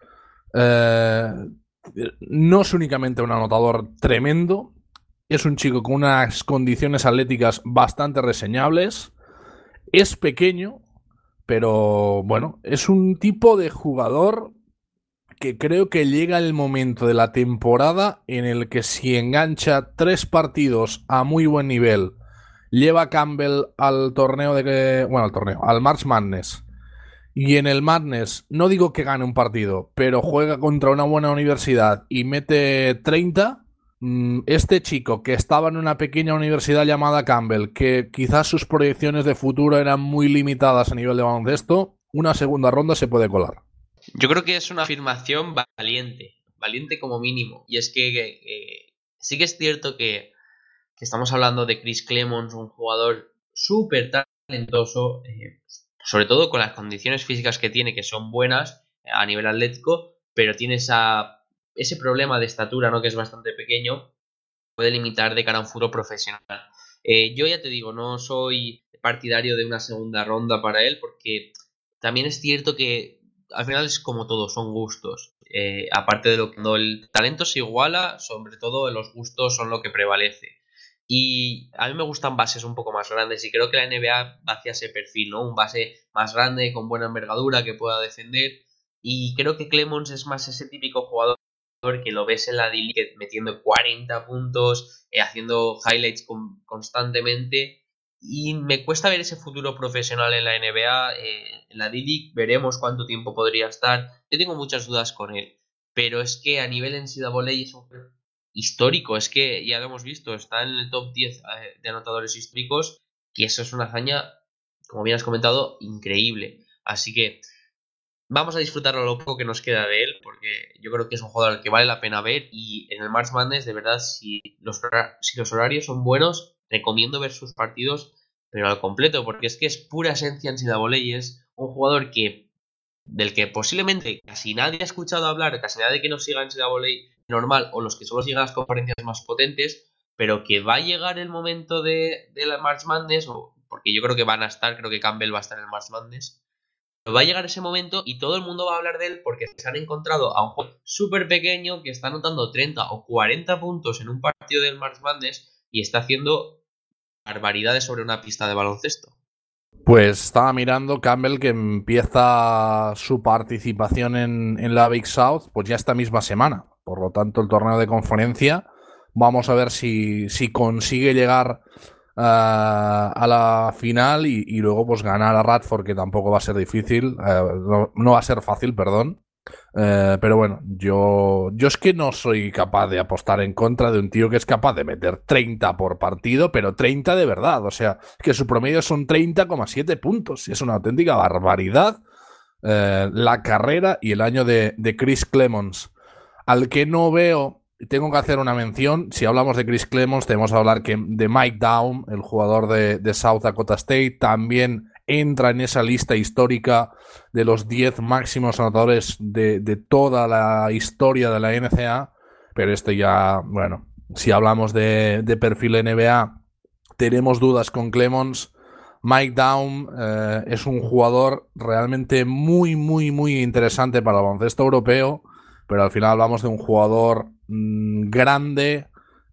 no es únicamente un anotador tremendo, es un chico con unas condiciones atléticas bastante reseñables, es pequeño, pero bueno, es un tipo de jugador que creo que llega el momento de la temporada en el que si engancha 3 partidos a muy buen nivel, lleva a Campbell al torneo al March Madness, y en el Madness, no digo que gane un partido, pero juega contra una buena universidad y mete 30, este chico que estaba en una pequeña universidad llamada Campbell, que quizás sus proyecciones de futuro eran muy limitadas a nivel de baloncesto, una segunda ronda se puede colar. Yo creo que es una afirmación valiente como mínimo. Y es que sí que es cierto que estamos hablando de Chris Clemons, un jugador súper talentoso, sobre todo con las condiciones físicas que tiene, que son buenas a nivel atlético, pero tiene ese problema de estatura, ¿no? Que es bastante pequeño, puede limitar de cara a un futuro profesional. Yo ya te digo, no soy partidario de una segunda ronda para él, porque también es cierto que al final es como todo, son gustos. Aparte de lo que cuando el talento se iguala, sobre todo los gustos son lo que prevalece. Y a mí me gustan bases un poco más grandes y creo que la NBA va hacia ese perfil, ¿no? Un base más grande, con buena envergadura, que pueda defender. Y creo que Clemons es más ese típico jugador que lo ves en la D-League metiendo 40 puntos, haciendo highlights constantemente. Y me cuesta ver ese futuro profesional en la NBA. En la D-League veremos cuánto tiempo podría estar. Yo tengo muchas dudas con él. Pero es que a nivel NCAA es un histórico. Es que ya lo hemos visto. Está en el top 10 de anotadores históricos. Y eso es una hazaña, como bien has comentado, increíble. Así que vamos a disfrutarlo lo poco que nos queda de él, porque yo creo que es un jugador al que vale la pena ver. Y en el March Madness, de verdad, si los horarios son buenos, recomiendo ver sus partidos, pero al completo, porque es que es pura esencia en NCAA. Es un jugador del que posiblemente casi nadie ha escuchado hablar, casi nadie que no siga en NCAA normal, o los que solo sigan las conferencias más potentes, pero que va a llegar el momento de la March Madness, porque yo creo que van a estar, creo que Campbell va a estar en el March Madness. Va a llegar ese momento y todo el mundo va a hablar de él porque se han encontrado a un jugador súper pequeño que está anotando 30 o 40 puntos en un partido del March Madness y está haciendo barbaridades sobre una pista de baloncesto. Pues estaba mirando Campbell, que empieza su participación en la Big South pues ya esta misma semana. Por lo tanto, el torneo de conferencia, vamos a ver si consigue llegar a la final y luego pues ganar a Radford, que tampoco va a ser difícil, no va a ser fácil, perdón. Pero bueno, yo es que no soy capaz de apostar en contra de un tío que es capaz de meter 30 por partido, pero 30 de verdad. O sea, que su promedio son 30,7 puntos. Es una auténtica barbaridad. La carrera y el año de Chris Clemons, al que no veo. Tengo que hacer una mención. Si hablamos de Chris Clemons, tenemos que hablar de Mike Daum, el jugador de South Dakota State. También entra en esa lista histórica de los 10 máximos anotadores de toda la historia de la NCAA. Pero este ya, bueno, si hablamos de perfil NBA, tenemos dudas con Clemons. Mike Daum es un jugador realmente muy, muy, muy interesante para el baloncesto europeo, pero al final hablamos de un jugador grande,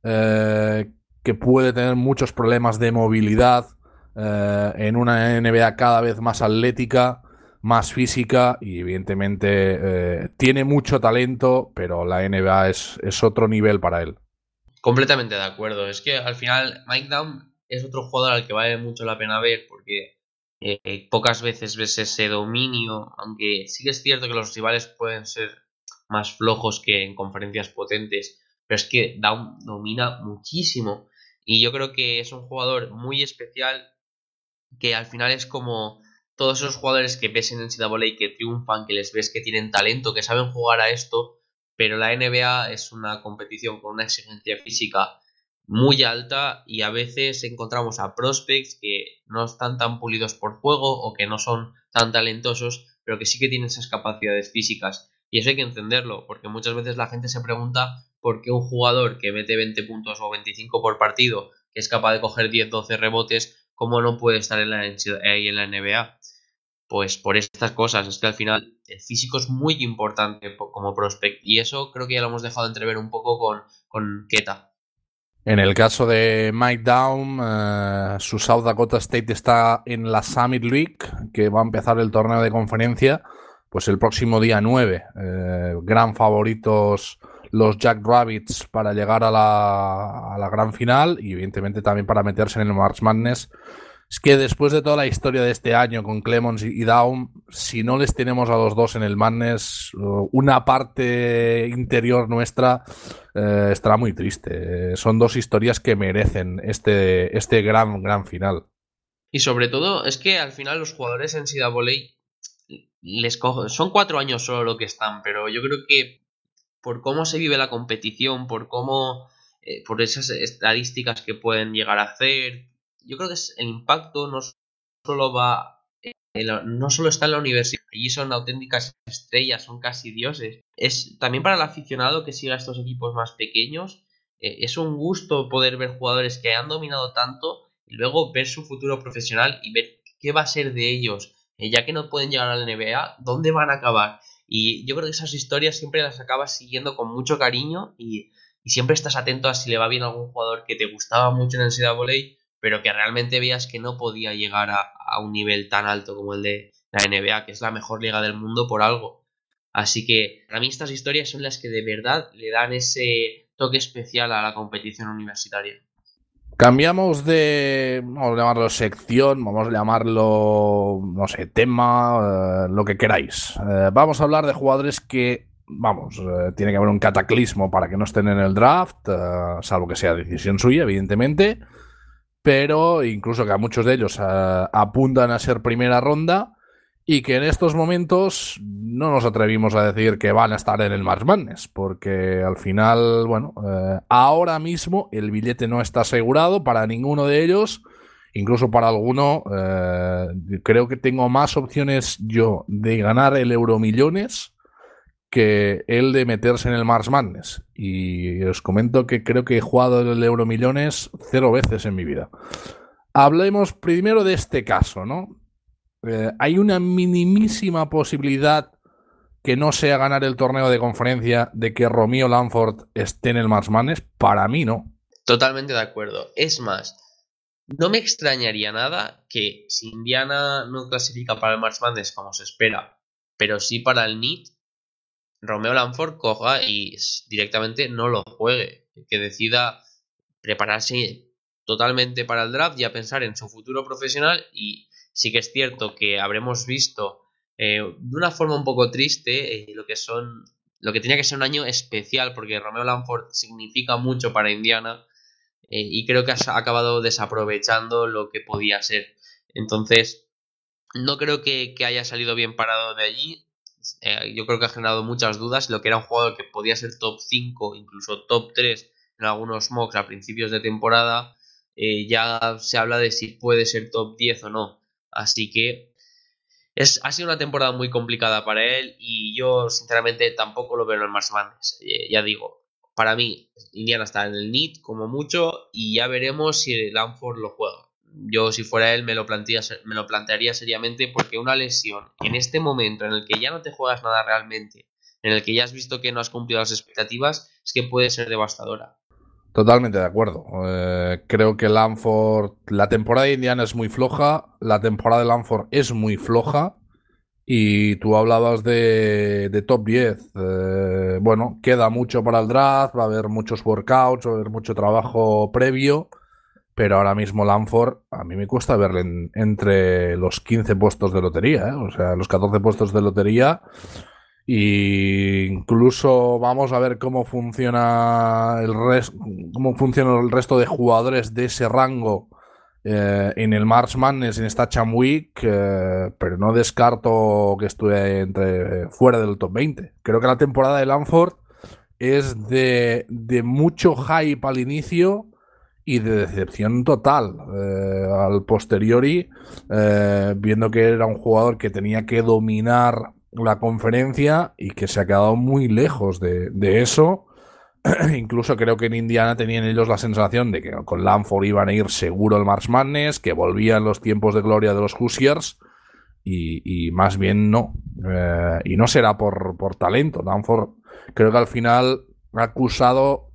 que puede tener muchos problemas de movilidad en una NBA cada vez más atlética, más física, y evidentemente tiene mucho talento, pero la NBA es otro nivel para él. Completamente de acuerdo. Es que al final Mike Daum es otro jugador al que vale mucho la pena ver porque pocas veces ves ese dominio, aunque sí que es cierto que los rivales pueden ser más flojos que en conferencias potentes, pero es que Daum domina muchísimo y yo creo que es un jugador muy especial, que al final es como todos esos jugadores que ves en NCAA que triunfan, que les ves que tienen talento, que saben jugar a esto, pero la NBA es una competición con una exigencia física muy alta y a veces encontramos a prospects que no están tan pulidos por juego o que no son tan talentosos, pero que sí que tienen esas capacidades físicas. Y eso hay que entenderlo, porque muchas veces la gente se pregunta por qué un jugador que mete 20 puntos o 25 por partido, que es capaz de coger 10-12 rebotes, cómo no puede estar ahí en la NBA. Pues por estas cosas, es que al final el físico es muy importante como prospect, y eso creo que ya lo hemos dejado entrever un poco con Queta. En el caso de Mike Daum, su South Dakota State está en la Summit League, que va a empezar el torneo de conferencia pues el próximo día 9. Gran favoritos los Jackrabbits para llegar a la gran final y evidentemente también para meterse en el March Madness. Es que después de toda la historia de este año con Clemons y Daum, si no les tenemos a los dos en el Madness, una parte interior nuestra estará muy triste. Son dos historias que merecen este gran final. Y sobre todo es que al final los jugadores en NCAA son 4 años solo lo que están, pero yo creo que por cómo se vive la competición, por esas estadísticas que pueden llegar a hacer, yo creo que el impacto no solo está en la universidad, allí son auténticas estrellas, son casi dioses. Es también para el aficionado que siga estos equipos más pequeños, es un gusto poder ver jugadores que han dominado tanto y luego ver su futuro profesional y ver qué va a ser de ellos, ya que no pueden llegar a la NBA, ¿dónde van a acabar? Y yo creo que esas historias siempre las acabas siguiendo con mucho cariño y siempre estás atento a si le va bien a algún jugador que te gustaba mucho en el NCAA, pero que realmente veas que no podía llegar a un nivel tan alto como el de la NBA, que es la mejor liga del mundo por algo. Así que para mí estas historias son las que de verdad le dan ese toque especial a la competición universitaria. Cambiamos vamos a llamarlo sección, vamos a llamarlo, no sé, tema, lo que queráis. Vamos a hablar de jugadores que, tiene que haber un cataclismo para que no estén en el draft, salvo que sea decisión suya, evidentemente, pero incluso que a muchos de ellos apuntan a ser primera ronda y que en estos momentos no nos atrevimos a decir que van a estar en el March Madness, porque al final, ahora mismo el billete no está asegurado para ninguno de ellos, incluso para alguno, creo que tengo más opciones yo de ganar el Euromillones que el de meterse en el March Madness. Y os comento que creo que he jugado el Euromillones 0 veces en mi vida. Hablemos primero de este caso, ¿no? Hay una minimísima posibilidad que no sea ganar el torneo de conferencia de que Romeo Langford esté en el March Madness. Para mí no. Totalmente de acuerdo. Es más, no me extrañaría nada que si Indiana no clasifica para el March Madness como se espera, pero sí para el NIT, Romeo Langford coja y directamente no lo juegue, que decida prepararse totalmente para el draft y a pensar en su futuro profesional. Y sí que es cierto que habremos visto de una forma un poco triste lo que tenía que ser un año especial, porque Romeo Langford significa mucho para Indiana y creo que ha acabado desaprovechando lo que podía ser. Entonces no creo que haya salido bien parado de allí. Yo creo que ha generado muchas dudas. Lo que era un jugador que podía ser top 5, incluso top 3 en algunos mocks a principios de temporada, ya se habla de si puede ser top 10 o no. Así que ha sido una temporada muy complicada para él y yo sinceramente tampoco lo veo en el March Madness. Ya digo, para mí Indiana está en el NIT como mucho y ya veremos si Langford lo juega. Yo si fuera él me lo plantearía seriamente, porque una lesión en este momento en el que ya no te juegas nada realmente, en el que ya has visto que no has cumplido las expectativas, es que puede ser devastadora. Totalmente de acuerdo. Creo que Langford, la temporada de Indiana es muy floja, la temporada de Langford es muy floja y tú hablabas de top 10. Queda mucho para el draft, va a haber muchos workouts, va a haber mucho trabajo previo. Pero ahora mismo Langford, a mí me cuesta verle entre los 15 puestos de lotería, o sea, los 14 puestos de lotería. Y incluso vamos a ver cómo funciona el resto de jugadores de ese rango en el March Madness, en esta Cham Week, pero no descarto que esté fuera del top 20. Creo que la temporada de Langford es de mucho hype al inicio y de decepción total al posteriori, viendo que era un jugador que tenía que dominar la conferencia y que se ha quedado muy lejos de eso. Incluso creo que en Indiana tenían ellos la sensación de que con Langford iban a ir seguro el March Madness, que volvían los tiempos de gloria de los Hoosiers, y más bien no. Y no será por talento. Langford creo que al final ha acusado,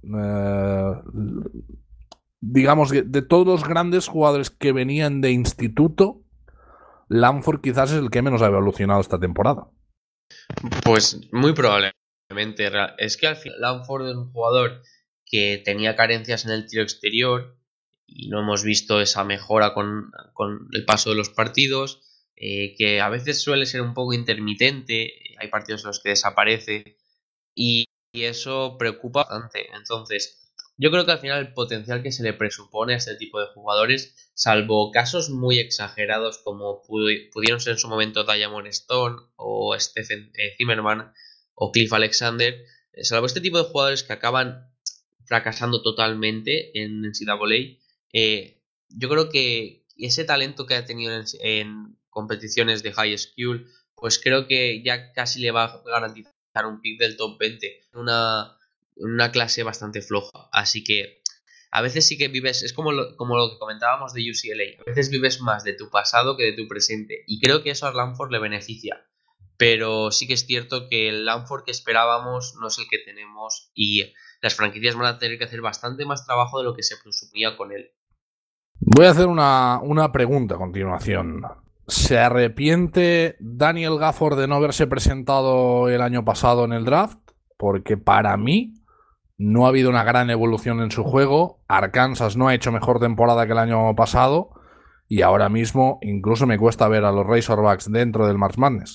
digamos, de todos los grandes jugadores que venían de instituto, Langford quizás es el que menos ha evolucionado esta temporada. Pues muy probablemente. Es que al final Langford es un jugador que tenía carencias en el tiro exterior y no hemos visto esa mejora con el paso de los partidos, que a veces suele ser un poco intermitente, hay partidos en los que desaparece y eso preocupa bastante. Entonces, yo creo que al final el potencial que se le presupone a este tipo de jugadores, salvo casos muy exagerados como pudieron ser en su momento Diamond Stone o Stephen Zimmerman o Cliff Alexander, salvo este tipo de jugadores que acaban fracasando totalmente en NCAA, yo creo que ese talento que ha tenido en competiciones de high school, pues creo que ya casi le va a garantizar un pick del top 20 en una clase bastante floja. Así que a veces sí que vives, es como lo que comentábamos de UCLA, a veces vives más de tu pasado que de tu presente, y creo que eso a Langford le beneficia. Pero sí que es cierto que el Langford que esperábamos no es el que tenemos, y las franquicias van a tener que hacer bastante más trabajo de lo que se presumía con él. Voy a hacer una pregunta a continuación. ¿Se arrepiente Daniel Gafford de no haberse presentado el año pasado en el draft? Porque para mí no ha habido una gran evolución en su juego. Arkansas no ha hecho mejor temporada que el año pasado y ahora mismo incluso me cuesta ver a los Razorbacks dentro del March Madness.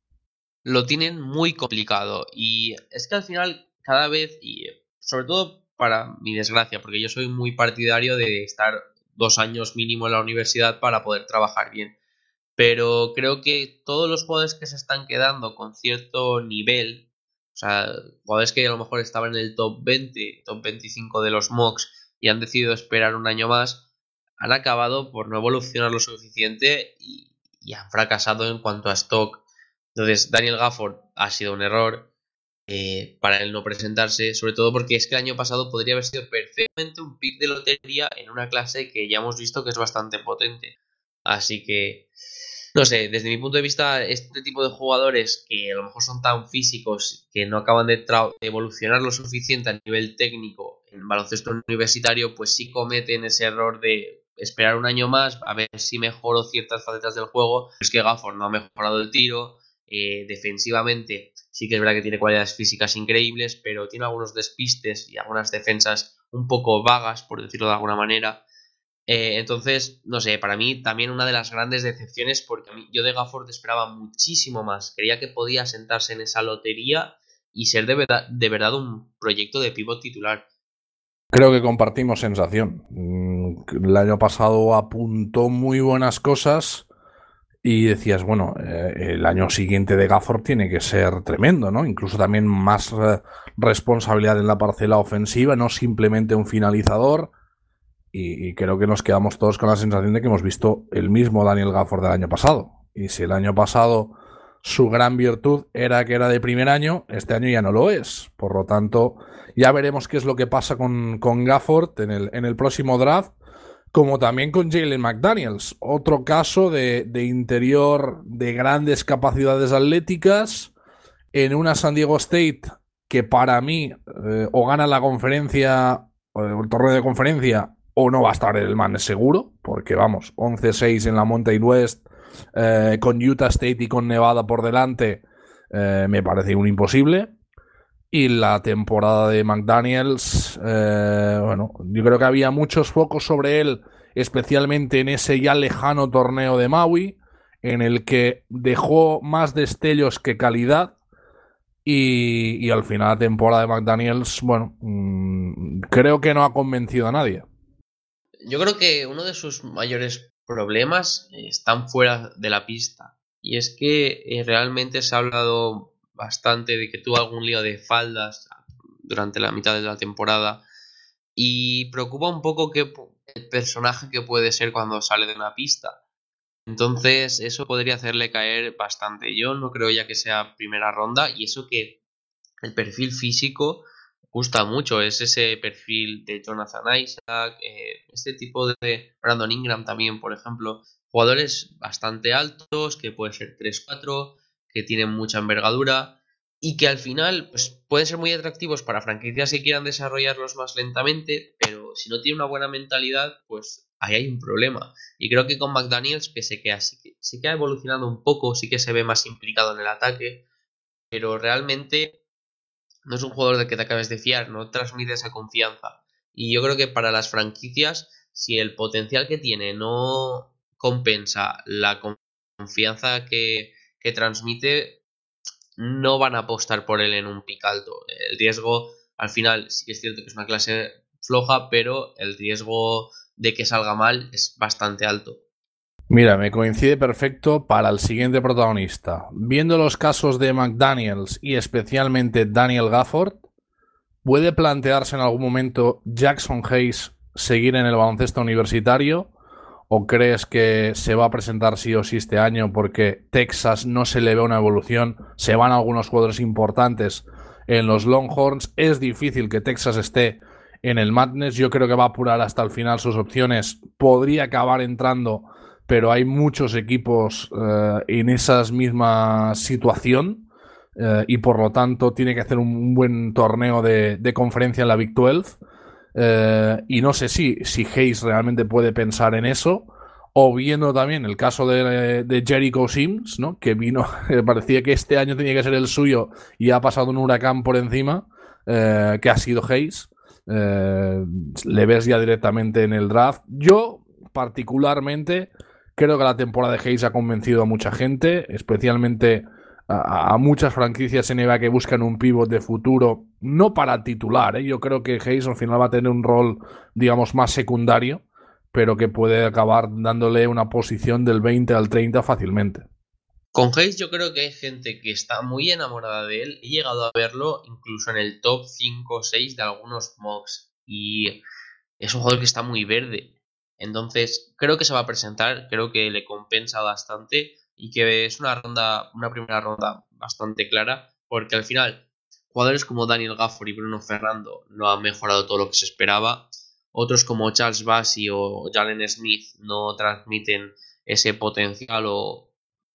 Lo tienen muy complicado y es que al final cada vez, y sobre todo para mi desgracia, porque yo soy muy partidario de estar 2 años mínimo en la universidad para poder trabajar bien, pero creo que todos los jugadores que se están quedando con cierto nivel, o sea, jugadores que a lo mejor estaban en el top 20, top 25 de los mocks y han decidido esperar un año más, han acabado por no evolucionar lo suficiente y han fracasado en cuanto a stock. Entonces, Daniel Gafford ha sido un error para él no presentarse, sobre todo porque es que el año pasado podría haber sido perfectamente un pick de lotería en una clase que ya hemos visto que es bastante potente. Así que, no sé, desde mi punto de vista, este tipo de jugadores que a lo mejor son tan físicos que no acaban de evolucionar lo suficiente a nivel técnico en baloncesto universitario, pues sí cometen ese error de esperar un año más a ver si mejoro ciertas facetas del juego. Pero es que Gafford no ha mejorado el tiro, defensivamente sí que es verdad que tiene cualidades físicas increíbles, pero tiene algunos despistes y algunas defensas un poco vagas, por decirlo de alguna manera. Entonces, no sé, para mí también una de las grandes decepciones, porque yo de Gafford esperaba muchísimo más. Creía que podía sentarse en esa lotería y ser de verdad un proyecto de pívot titular. Creo que compartimos sensación. El año pasado apuntó muy buenas cosas y decías, bueno, el año siguiente de Gafford tiene que ser tremendo, ¿no? Incluso también más responsabilidad en la parcela ofensiva, no simplemente un finalizador. Y creo que nos quedamos todos con la sensación de que hemos visto el mismo Daniel Gafford del año pasado. Y si el año pasado su gran virtud era que era de primer año, este año ya no lo es. Por lo tanto, ya veremos qué es lo que pasa con Gafford en el próximo draft, como también con Jalen McDaniels. Otro caso de interior de grandes capacidades atléticas en una San Diego State que para mí o gana la conferencia, el torneo de conferencia, o no va a estar el man seguro, porque vamos, 11-6 en la Mountain West, con Utah State y con Nevada por delante, me parece un imposible. Y la temporada de McDaniels, bueno, yo creo que había muchos focos sobre él, especialmente en ese ya lejano torneo de Maui, en el que dejó más destellos que calidad. Y al final la temporada de McDaniels, bueno, creo que no ha convencido a nadie. Yo creo que uno de sus mayores problemas están fuera de la pista. Y es que realmente se ha hablado bastante de que tuvo algún lío de faldas durante la mitad de la temporada. Y preocupa un poco el personaje que puede ser cuando sale de una pista. Entonces eso podría hacerle caer bastante. Yo no creo ya que sea primera ronda, y eso que el perfil físico gusta mucho. Es ese perfil de Jonathan Isaac, este tipo de Brandon Ingram también, por ejemplo. Jugadores bastante altos, que pueden ser 3-4, que tienen mucha envergadura y que al final pues, pueden ser muy atractivos para franquicias que quieran desarrollarlos más lentamente, pero si no tiene una buena mentalidad, pues ahí hay un problema. Y creo que con McDaniels, pese que sí que ha evolucionado un poco, sí que se ve más implicado en el ataque, pero realmente no es un jugador del que te acabes de fiar, no transmite esa confianza. Y yo creo que para las franquicias, si el potencial que tiene no compensa la confianza que transmite, no van a apostar por él en un pick alto. El riesgo, al final, sí que es cierto que es una clase floja, pero el riesgo de que salga mal es bastante alto. Mira, me coincide perfecto para el siguiente protagonista. Viendo los casos de McDaniels y especialmente Daniel Gafford, ¿puede plantearse en algún momento Jackson Hayes seguir en el baloncesto universitario? ¿O crees que se va a presentar sí o sí este año porque Texas no se le ve una evolución? Se van algunos jugadores importantes en los Longhorns. Es difícil que Texas esté en el Madness. Yo creo que va a apurar hasta el final sus opciones. Podría acabar entrando, pero hay muchos equipos en esa misma situación. Y por lo tanto tiene que hacer un buen torneo de conferencia en la Big 12. Y no sé si Hayes realmente puede pensar en eso, o viendo también el caso de Jericho Sims, ¿no? Que vino, parecía que este año tenía que ser el suyo y ha pasado un huracán por encima, que ha sido Hayes. Le ves ya directamente en el draft. Yo particularmente creo que la temporada de Hayes ha convencido a mucha gente, especialmente a muchas franquicias NBA que buscan un pivot de futuro, no para titular, ¿eh? Yo creo que Hayes al final va a tener un rol, digamos, más secundario, pero que puede acabar dándole una posición del 20 al 30 fácilmente. Con Hayes yo creo que hay gente que está muy enamorada de él. He llegado a verlo incluso en el top 5 o 6 de algunos mocks, y es un jugador que está muy verde. Entonces creo que se va a presentar, creo que le compensa bastante y que es una primera ronda bastante clara, porque al final jugadores como Daniel Gafford y Bruno Ferrando no han mejorado todo lo que se esperaba. Otros como Charles Bassey o Jalen Smith no transmiten ese potencial o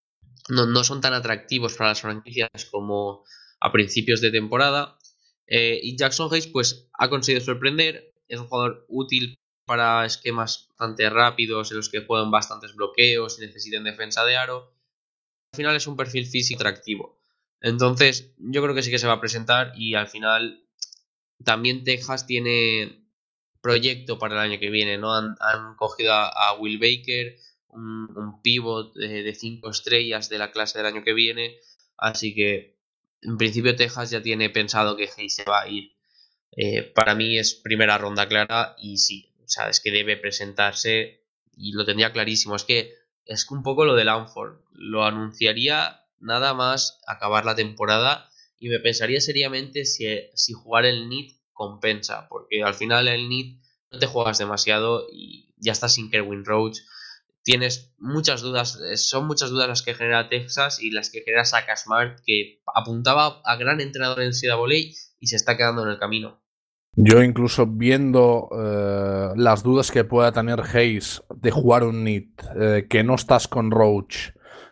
no son tan atractivos para las franquicias como a principios de temporada. Y Jackson Hayes pues ha conseguido sorprender. Es un jugador útil para esquemas bastante rápidos en los que juegan bastantes bloqueos y necesiten defensa de aro. Al final es un perfil físico atractivo. Entonces yo creo que sí que se va a presentar, y al final también Texas tiene proyecto para el año que viene, ¿no? Han cogido a Will Baker, un pivot de 5 estrellas de la clase del año que viene, así que en principio Texas ya tiene pensado que Hayes se va a ir. Para mí es primera ronda clara, y sí, o sea, es que debe presentarse y lo tendría clarísimo. Es que un poco lo de Langford, lo anunciaría nada más acabar la temporada y me pensaría seriamente si jugar el NIT compensa, porque al final el NIT no te juegas demasiado y ya estás sin Kerwin Roach. Tienes muchas dudas, son muchas dudas las que genera Texas y las que genera Shaka Smart, que apuntaba a gran entrenador en NCAA y se está quedando en el camino. Yo incluso viendo las dudas que pueda tener Hayes de jugar un NIT, que no estás con Roach,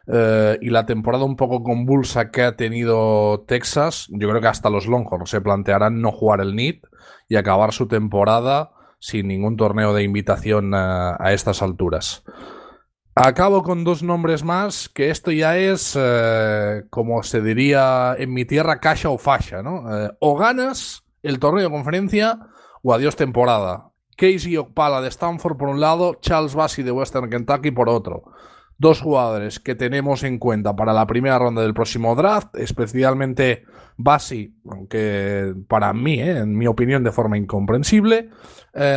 y la temporada un poco convulsa que ha tenido Texas, yo creo que hasta los Longhorns se plantearán no jugar el NIT y acabar su temporada sin ningún torneo de invitación a estas alturas. Acabo con dos nombres más, que esto ya es, como se diría en mi tierra, cacha o fascia, ¿no? O ganas el torneo de conferencia o adiós temporada. Casey Okpala de Stanford por un lado, Charles Bassey de Western Kentucky por otro. Dos jugadores que tenemos en cuenta para la primera ronda del próximo draft, especialmente Bassey, aunque para mí, en mi opinión, de forma incomprensible.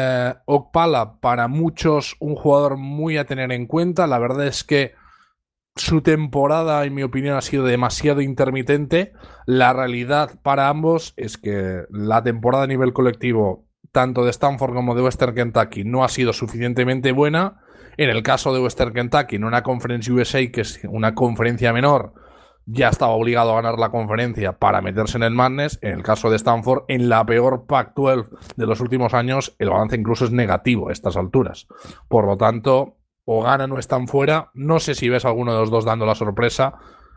Okpala, para muchos, un jugador muy a tener en cuenta. La verdad es que su temporada, en mi opinión, ha sido demasiado intermitente. La realidad para ambos es que la temporada a nivel colectivo, tanto de Stanford como de Western Kentucky, no ha sido suficientemente buena. En el caso de Western Kentucky, en una Conference USA, que es una conferencia menor, ya estaba obligado a ganar la conferencia para meterse en el Madness. En el caso de Stanford, en la peor Pac-12 de los últimos años, el balance incluso es negativo a estas alturas. Por lo tanto, o ganan o están fuera. No sé si ves a alguno de los dos dando la sorpresa.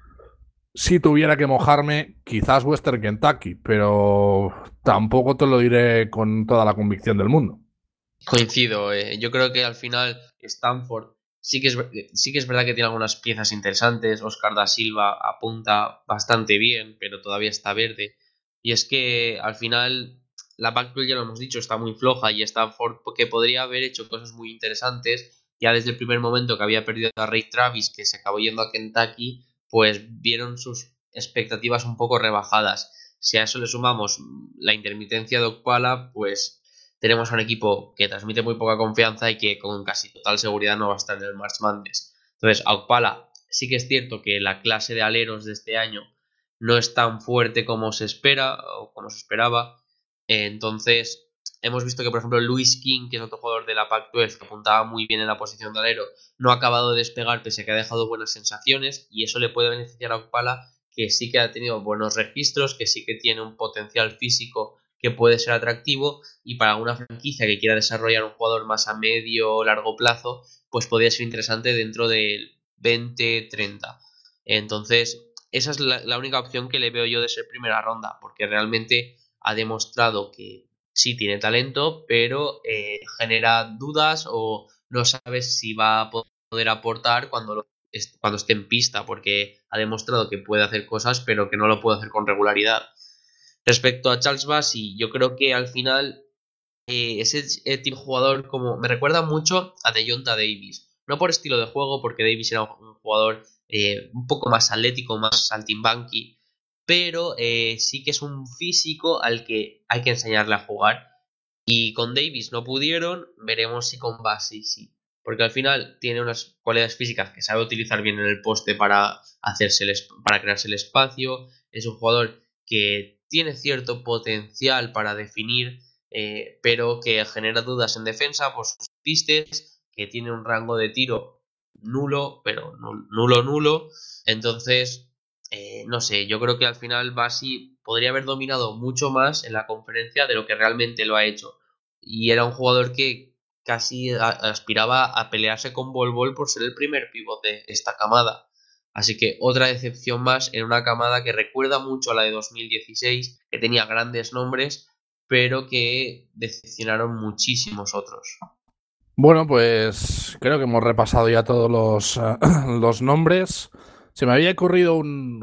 Si tuviera que mojarme, quizás Western Kentucky, pero tampoco te lo diré con toda la convicción del mundo. Coincido, yo creo que al final Stanford sí que es verdad que tiene algunas piezas interesantes. Oscar da Silva apunta bastante bien, pero todavía está verde. Y es que al final la Pac-12, ya lo hemos dicho, está muy floja, y Stanford, que podría haber hecho cosas muy interesantes, ya desde el primer momento que había perdido a Ray Travis, que se acabó yendo a Kentucky, pues vieron sus expectativas un poco rebajadas. Si a eso le sumamos la intermitencia de Okpala, pues tenemos a un equipo que transmite muy poca confianza y que con casi total seguridad no va a estar en el March Madness. Entonces, a Okpala sí que es cierto que la clase de aleros de este año no es tan fuerte como se espera o como se esperaba. Entonces, hemos visto que, por ejemplo, Louis King, que es otro jugador de la Pac-12, que apuntaba muy bien en la posición de alero, no ha acabado de despegar, pese a que ha dejado buenas sensaciones, y eso le puede beneficiar a Okpala, que sí que ha tenido buenos registros, que sí que tiene un potencial físico que puede ser atractivo, y para una franquicia que quiera desarrollar un jugador más a medio o largo plazo, pues podría ser interesante dentro del 20-30. Entonces, esa es la única opción que le veo yo de ser primera ronda, porque realmente ha demostrado que sí tiene talento, pero genera dudas, o no sabes si va a poder aportar cuando esté en pista, porque ha demostrado que puede hacer cosas, pero que no lo puede hacer con regularidad. Respecto a Charles Bassey, yo creo que al final ese tipo de jugador, como me recuerda mucho a Dejonta Davis, no por estilo de juego, porque Davis era un jugador un poco más atlético, más saltimbanqui, pero sí que es un físico al que hay que enseñarle a jugar, y con Davis no pudieron. Veremos si con Bassey sí, porque al final tiene unas cualidades físicas que sabe utilizar bien en el poste para crearse el espacio. Es un jugador que tiene cierto potencial para definir, pero que genera dudas en defensa por sus pistes, que tiene un rango de tiro nulo, pero nulo. Entonces, no sé, yo creo que al final Bassey podría haber dominado mucho más en la conferencia de lo que realmente lo ha hecho, y era un jugador que casi aspiraba a pelearse con Bol Bol por ser el primer pívot de esta camada. Así que otra decepción más en una camada que recuerda mucho a la de 2016, que tenía grandes nombres, pero que decepcionaron muchísimos otros. Bueno, pues creo que hemos repasado ya todos los nombres. Se me había ocurrido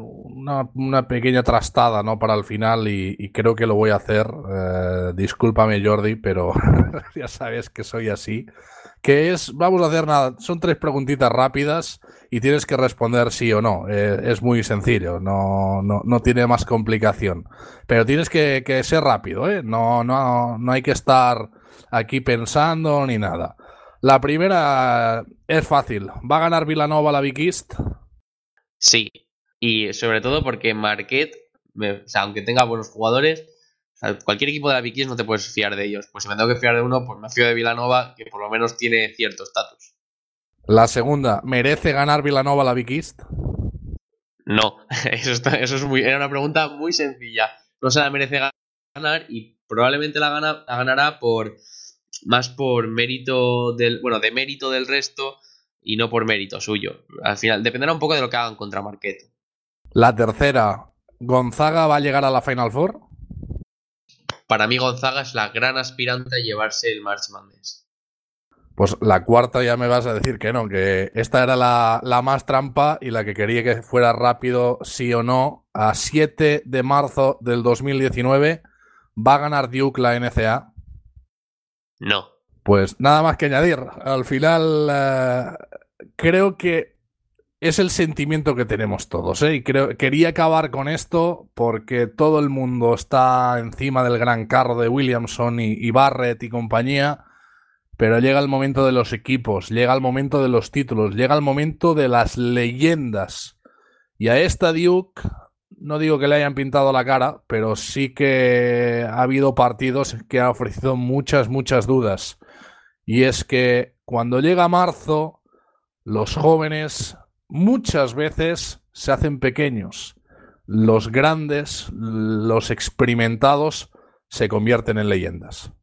una pequeña trastada, ¿no?, para el final, y creo que lo voy a hacer. Discúlpame, Jordi, pero ya sabes que soy así. Que es, vamos a hacer nada, son 3 preguntitas rápidas y tienes que responder sí o no. Es muy sencillo, no tiene más complicación. Pero tienes que ser rápido, ¿eh? No hay que estar aquí pensando ni nada. La primera es fácil. ¿Va a ganar Villanova la Big East? Sí, y sobre todo porque Marquette, o sea, aunque tenga buenos jugadores, o sea, cualquier equipo de la Big East no te puedes fiar de ellos. Pues si me tengo que fiar de uno, pues me fío de Villanova, que por lo menos tiene cierto estatus. La segunda, ¿merece ganar Villanova la Big East? No, era una pregunta muy sencilla. No se la merece ganar, y probablemente la ganará más por mérito de mérito del resto, y no por mérito suyo. Al final dependerá un poco de lo que hagan contra Marquette. La tercera, ¿Gonzaga va a llegar a la Final Four? Para mí Gonzaga es la gran aspirante a llevarse el March Madness. Pues la cuarta ya me vas a decir que no, que esta era la más trampa y la que quería que fuera rápido, sí o no. A 7 de marzo del 2019, ¿va a ganar Duke la NCAA? No. Pues nada más que añadir. Al final, creo que es el sentimiento que tenemos todos, ¿eh? Y quería acabar con esto porque todo el mundo está encima del gran carro de Williamson y Barrett y compañía. pero llega el momento de los equipos, llega el momento de los títulos, llega el momento de las leyendas. Y a esta Duke, no digo que le hayan pintado la cara, pero sí que ha habido partidos que han ofrecido muchas dudas. Y es que cuando llega marzo, los jóvenes muchas veces se hacen pequeños. Los grandes, los experimentados, se convierten en leyendas.